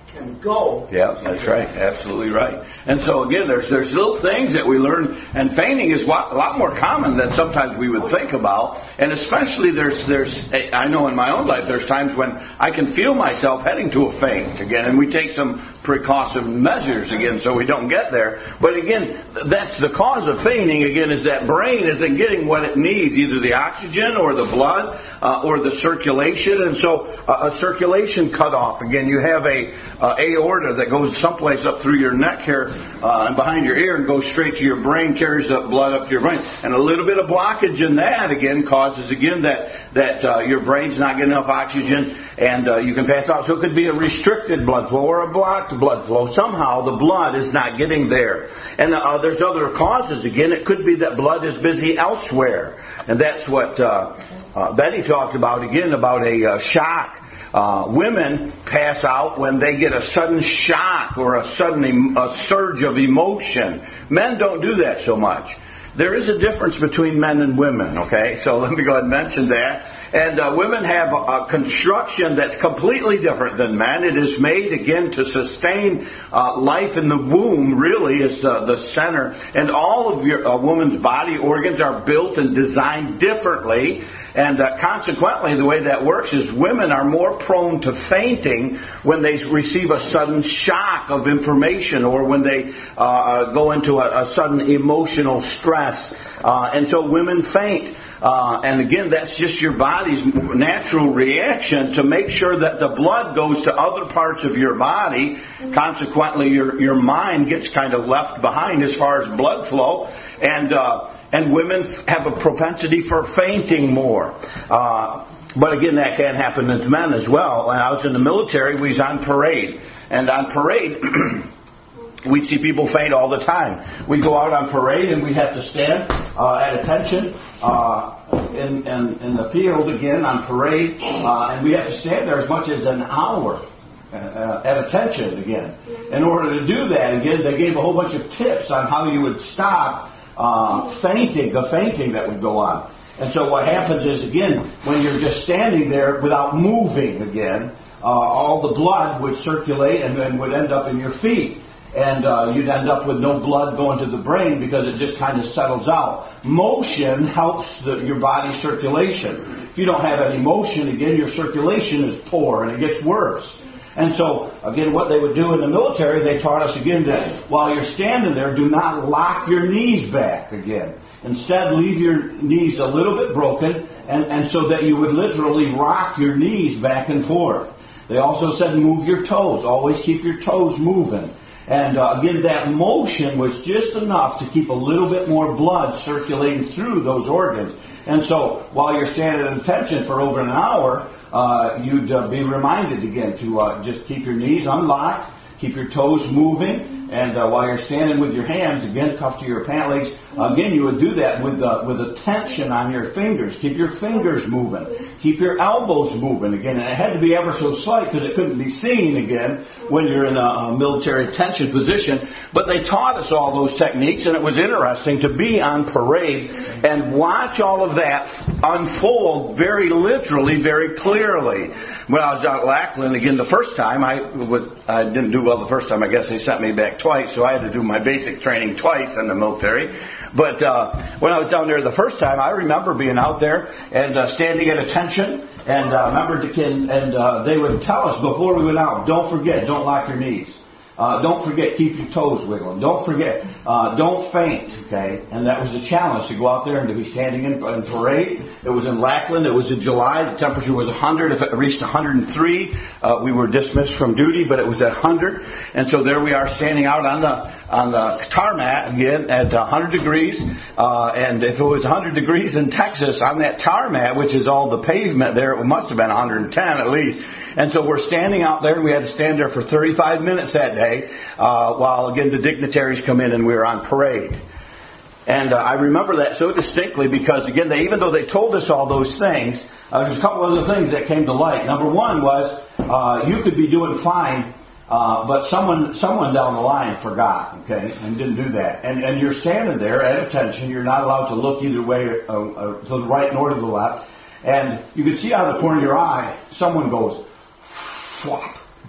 can go. Yeah, that's right. Absolutely right. And so again, there's there's little things that we learn, and fainting is a lot more common than sometimes we would think about. And especially there's there's I know in my own life there's times when I can feel myself heading to a faint again, and we take some precaution measures again so we don't get there. But again, that's the cause of fainting again, is that brain isn't getting what it needs, either the oxygen or the blood uh, or the circulation. And so uh, a circulation cut off. Again, you have a uh, aorta that goes someplace up through your neck here uh, and behind your ear and goes straight to your brain, carries the blood up to your brain. And a little bit of blockage in that again causes again that that uh, your brain's not getting enough oxygen and uh, you can pass out. So it could be a restricted blood flow or a blocked blood flow. Somehow the blood is not getting there. And uh, there's other causes. Again, it could be that blood is busy elsewhere. And that's what uh, uh, Betty talked about again, about a uh, shock. Uh, women pass out when they get a sudden shock or a sudden em- a surge of emotion. Men don't do that so much. There is a difference between men and women, okay? So let me go ahead and mention that. And uh, women have a, a construction that's completely different than men. It is made, again, to sustain uh, life in the womb, really, is uh, the center. And all of your a woman's body organs are built and designed differently. And uh, consequently, the way that works is women are more prone to fainting when they receive a sudden shock of information or when they uh, go into a, a sudden emotional stress. Uh, and so women faint. Uh, and again, that's just your body's natural reaction to make sure that the blood goes to other parts of your body. Consequently, your your mind gets kind of left behind as far as blood flow. And uh, and women have a propensity for fainting more. Uh, but again, that can happen to men as well. When I was in the military, we was on parade. And on parade... we'd see people faint all the time. We'd go out on parade and we'd have to stand uh, at attention uh, in, in, in the field again on parade. Uh, and we have to stand there as much as an hour uh, at attention again. In order to do that, again, they gave a whole bunch of tips on how you would stop uh, fainting, the fainting that would go on. And so what happens is, again, when you're just standing there without moving again, uh, all the blood would circulate and then would end up in your feet. And uh, you'd end up with no blood going to the brain because it just kind of settles out. Motion helps the, your body's circulation. If you don't have any motion, again, your circulation is poor and it gets worse. And so, again, what they would do in the military, they taught us again that while you're standing there, do not lock your knees back again. Instead, leave your knees a little bit broken and, and so that you would literally rock your knees back and forth. They also said move your toes. Always keep your toes moving. And uh, again, that motion was just enough to keep a little bit more blood circulating through those organs. And so while you're standing at attention for over an hour, uh, you'd uh, be reminded again to uh, just keep your knees unlocked, keep your toes moving, and uh, while you're standing with your hands, again, cuffed to your pant legs, again, you would do that with uh, with a tension on your fingers. Keep your fingers moving. Keep your elbows moving again. And it had to be ever so slight because it couldn't be seen again when you're in a, a military tension position. But they taught us all those techniques, and it was interesting to be on parade and watch all of that unfold very literally, very clearly. When I was out at Lackland, again, the first time, I, was, I didn't do well the first time. I guess they sent me back twice, so I had to do my basic training twice in the military. But uh, when I was down there the first time, I remember being out there and uh, standing at attention. And uh, remember, to, and uh, they would tell us before we went out, don't forget, don't lock your knees. Uh, don't forget, keep your toes wiggling. Don't forget, uh, don't faint, okay? And that was a challenge to go out there and to be standing in, in parade. It was in Lackland. It was in July. The temperature was one hundred. If it reached one hundred three, uh, we were dismissed from duty, but it was at one hundred. And so there we are standing out on the on the tarmac again at one hundred degrees. Uh, and if it was one hundred degrees in Texas on that tarmac, which is all the pavement there, it must have been one hundred ten at least. And so we're standing out there, and we had to stand there for thirty-five minutes that day, uh, while, again, the dignitaries come in and we were on parade. And uh, I remember that so distinctly because, again, they, even though they told us all those things, uh, there's a couple other things that came to light. Number one was uh, you could be doing fine, uh, but someone someone down the line forgot, okay, and didn't do that. And, and you're standing there at attention. You're not allowed to look either way, uh, uh, to the right nor to the left. And you can see out of the corner of your eye, someone goes, flop,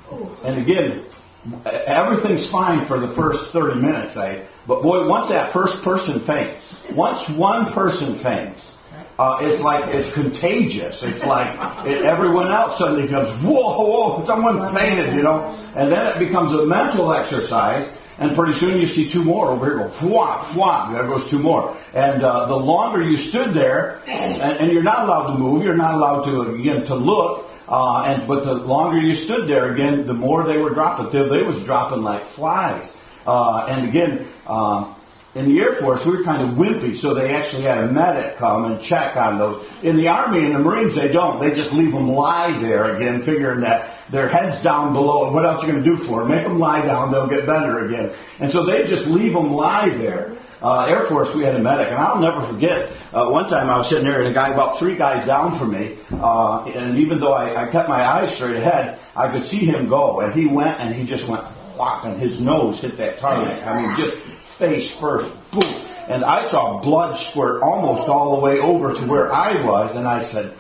And again, everything's fine for the first thirty minutes, eh? But boy, once that first person faints, once one person faints, uh, it's like it's contagious. It's like it, everyone else suddenly goes, whoa, whoa, someone fainted, you know. And then it becomes a mental exercise. And pretty soon you see two more over here go, fwah, fwah. There goes two more. And uh, the longer you stood there, and, and you're not allowed to move, you're not allowed to, again, to look, uh, and but the longer you stood there, again, the more they were dropping. They, they was dropping like flies. Uh, and again, uh, in the Air Force, we were kind of wimpy, so they actually had a medic come and check on those. In the Army and the Marines, they don't. They just leave them lie there, again, figuring that their head's down below, and what else are you going to do for them? Make them lie down, they'll get better again. And so they just leave them lie there. Uh, Air Force, we had a medic, and I'll never forget, uh, one time I was sitting there, and a guy about three guys down from me, uh, and even though I, I kept my eyes straight ahead, I could see him go, and he went, and he just went, whop, and his nose hit that target. I mean, just face first, boom. And I saw blood squirt almost all the way over to where I was, and I said,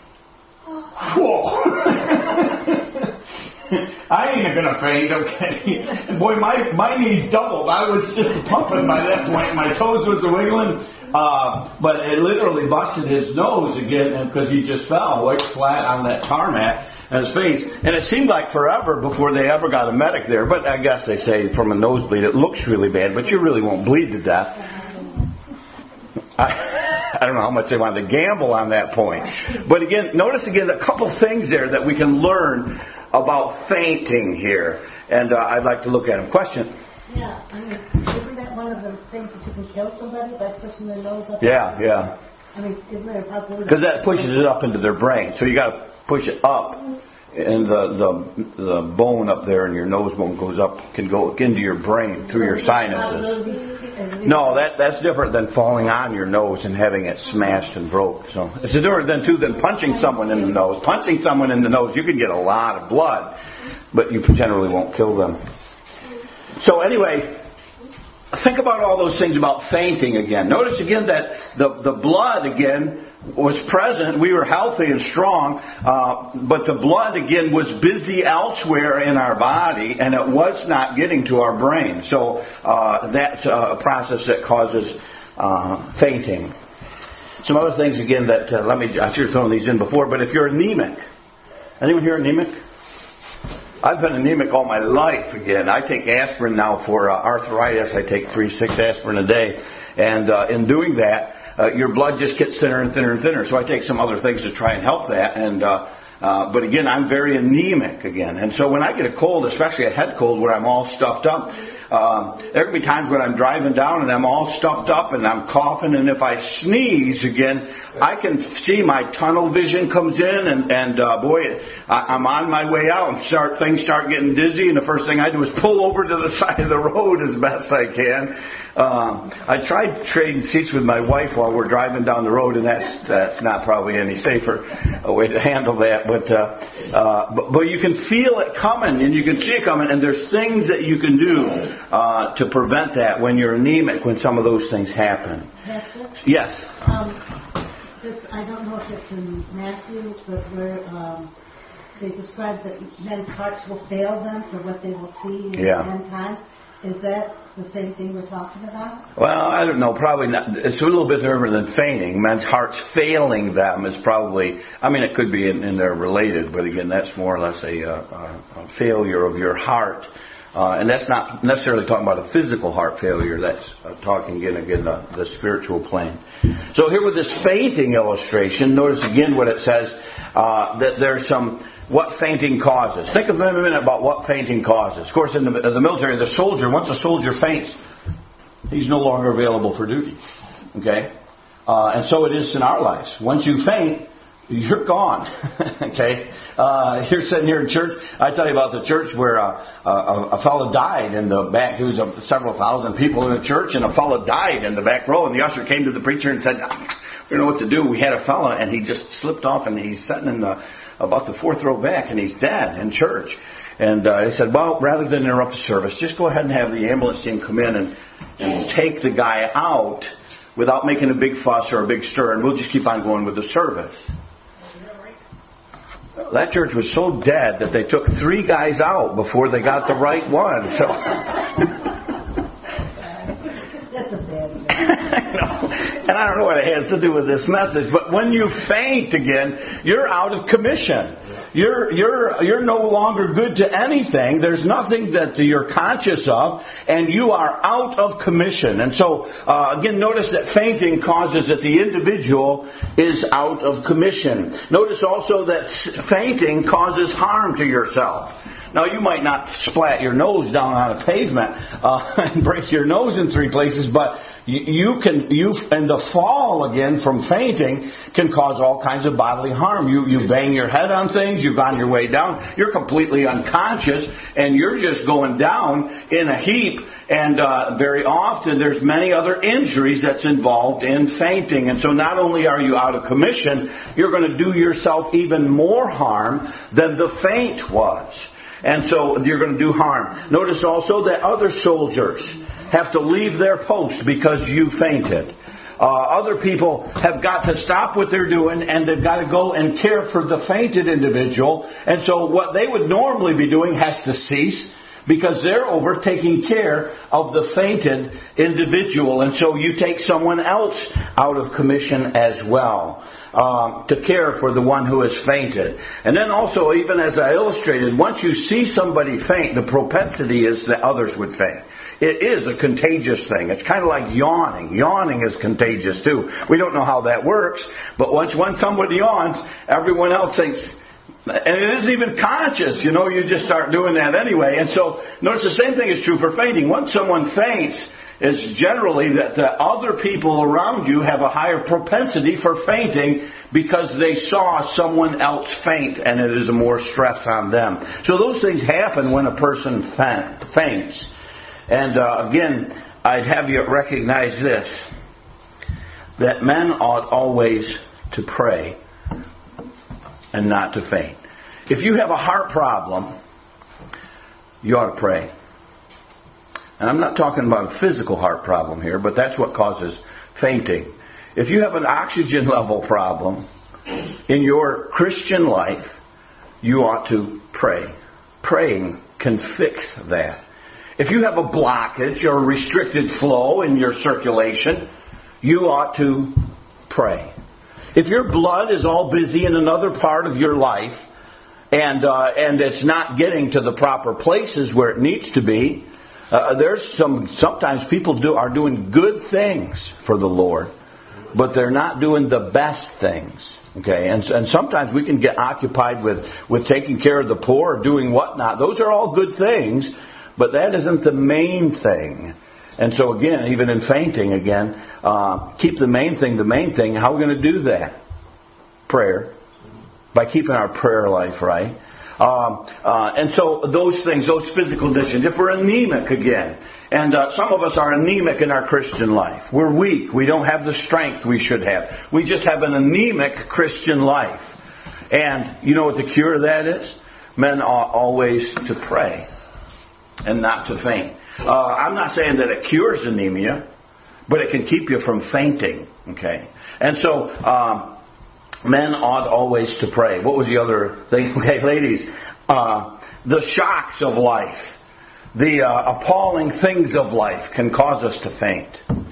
whoa. I ain't gonna faint, okay? And boy, my, my knees doubled. I was just pumping by that point. My toes was wiggling. Uh, but it literally busted his nose again because he just fell right flat on that tarmac on his face. And it seemed like forever before they ever got a medic there. But I guess they say from a nosebleed it looks really bad, but you really won't bleed to death. I, I don't know how much they wanted to gamble on that point. But again, notice again a couple things there that we can learn about fainting here. And uh, I'd like to look at them. Question? Yeah, I mean, isn't that one of the things that you can kill somebody by pushing their nose up? Yeah, yeah. I mean, isn't there a possibility? Because that pushes it up into their brain. So you got to push it up. And the, the the bone up there in your nose bone goes up, can go into your brain through your sinuses. No, that that's different than falling on your nose and having it smashed and broke. So it's different than too than punching someone in the nose. Punching someone in the nose, you can get a lot of blood, but you generally won't kill them. So anyway, think about all those things about fainting again. Notice again that the the blood again was present. We were healthy and strong, uh, but the blood again was busy elsewhere in our body, and it was not getting to our brain. So uh, that's a process that causes uh, fainting. Some other things again that uh, let me. I should have thrown these in before, but if you're anemic, anyone here anemic? I've been anemic all my life again. I take aspirin now for uh, arthritis. I take three, six aspirin a day. And uh, in doing that, uh, your blood just gets thinner and thinner and thinner. So I take some other things to try and help that. And uh, uh, But again, I'm very anemic again. And so when I get a cold, especially a head cold where I'm all stuffed up, Um, there can be times when I'm driving down and I'm all stuffed up and I'm coughing, and if I sneeze again, I can see my tunnel vision comes in, and, and uh, boy, I, I'm on my way out, and start things start getting dizzy, and the first thing I do is pull over to the side of the road as best I can. Um, I tried trading seats with my wife while we're driving down the road, and that's that's not probably any safer a way to handle that. But, uh, uh, but but you can feel it coming, and you can see it coming, and there's things that you can do uh, to prevent that when you're anemic, when some of those things happen. Yes, sir? Yes. Um, this, I don't know if it's in Matthew, but where um, they describe that men's hearts will fail them for what they will see in yeah. the end times. Is that the same thing we're talking about? Well, I don't know. Probably not. It's a little bit different than fainting. Men's hearts failing them is probably, I mean, it could be in, in they're related, but again, that's more or less a, a, a failure of your heart. Uh, and that's not necessarily talking about a physical heart failure. That's uh, talking again, again, the, the spiritual plane. So here with this fainting illustration, notice again what it says, uh, that there's some, what fainting causes. Think of a minute about what fainting causes. Of course, in the, in the military, the soldier, once a soldier faints, he's no longer available for duty. Okay? Uh, and so it is in our lives. Once you faint, you're gone. Okay? Uh, you're sitting here in church. I tell you about the church where uh, a, a fellow died in the back. There was a, several thousand people in the church, and a fellow died in the back row. And the usher came to the preacher and said, we don't know what to do. We had a fellow, and he just slipped off, and he's sitting in the, about the fourth row back, and he's dead in church. And uh, he said, well, rather than interrupt the service, just go ahead and have the ambulance team come in and, and take the guy out without making a big fuss or a big stir, and we'll just keep on going with the service. That church was so dead that they took three guys out before they got the right one. So. That's a bad joke. I know. And I don't know what it has to do with this message, but when you faint again, you're out of commission. You're you're you're no longer good to anything. There's nothing that you're conscious of, and you are out of commission. And so, uh, again, notice that fainting causes that the individual is out of commission. Notice also that fainting causes harm to yourself. Now, you might not splat your nose down on a pavement uh, and break your nose in three places, but you can, you and the fall again from fainting can cause all kinds of bodily harm. You you bang your head on things, you've on your way down, you're completely unconscious, and you're just going down in a heap. And uh, very often there's many other injuries that's involved in fainting. And so not only are you out of commission, you're going to do yourself even more harm than the faint was. And so you're going to do harm. Notice also that other soldiers have to leave their post because you fainted. Uh, other people have got to stop what they're doing, and they've got to go and care for the fainted individual. And so what they would normally be doing has to cease, because they're over taking care of the fainted individual. And so you take someone else out of commission as well. Um, to care for the one who has fainted. And then also, even as I illustrated, once you see somebody faint, the propensity is that others would faint. It is a contagious thing. It's kind of like yawning. Yawning is contagious too. We don't know how that works, but once when somebody yawns, everyone else thinks, and it isn't even conscious, you know, you just start doing that anyway. And so, notice the same thing is true for fainting. Once someone faints, it's generally that the other people around you have a higher propensity for fainting because they saw someone else faint, and it is a more stress on them. So those things happen when a person faints. And uh, again, I'd have you recognize this, that men ought always to pray and not to faint. If you have a heart problem, you ought to pray. And I'm not talking about a physical heart problem here, but that's what causes fainting. If you have an oxygen level problem in your Christian life, you ought to pray. Praying can fix that. If you have a blockage or restricted flow in your circulation, you ought to pray. If your blood is all busy in another part of your life, and uh, and it's not getting to the proper places where it needs to be, Uh, there's some, sometimes people do are doing good things for the Lord, but they're not doing the best things. Okay, and, and sometimes we can get occupied with, with taking care of the poor or doing whatnot. Those are all good things, but that isn't the main thing. And so again, even in fainting again, uh, keep the main thing the main thing. How are we going to do that? Prayer. By keeping our prayer life right. Um, uh, and so those things, those physical conditions, if we're anemic again, and uh, some of us are anemic in our Christian life. We're weak. We don't have the strength we should have. We just have an anemic Christian life. And you know what the cure of that is? Men ought always to pray and not to faint. Uh, I'm not saying that it cures anemia, but it can keep you from fainting. Okay, and so um, men ought always to pray. What was the other thing? Okay, ladies, uh, the shocks of life, the uh, appalling things of life can cause us to faint.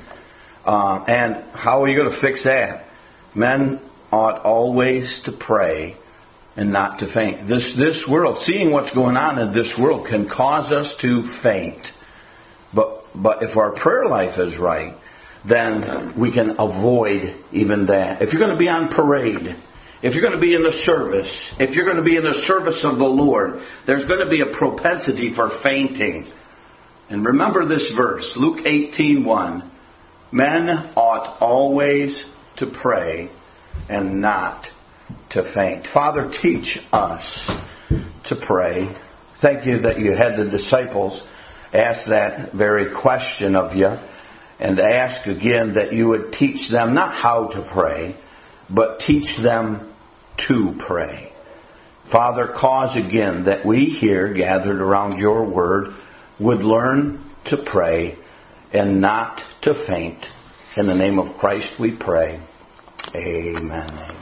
Uh, and how are you going to fix that? Men ought always to pray and not to faint. This this world, seeing what's going on in this world, can cause us to faint. But but if our prayer life is right, then we can avoid even that. If you're going to be on parade, if you're going to be in the service, if you're going to be in the service of the Lord, there's going to be a propensity for fainting. And remember this verse, Luke eighteen one. Men ought always to pray and not to faint. Father, teach us to pray. Thank you that you had the disciples ask that very question of you, and ask again that you would teach them not how to pray, but teach them to pray. Father, cause again that we here gathered around your word would learn to pray and not to faint. In the name of Christ we pray. Amen.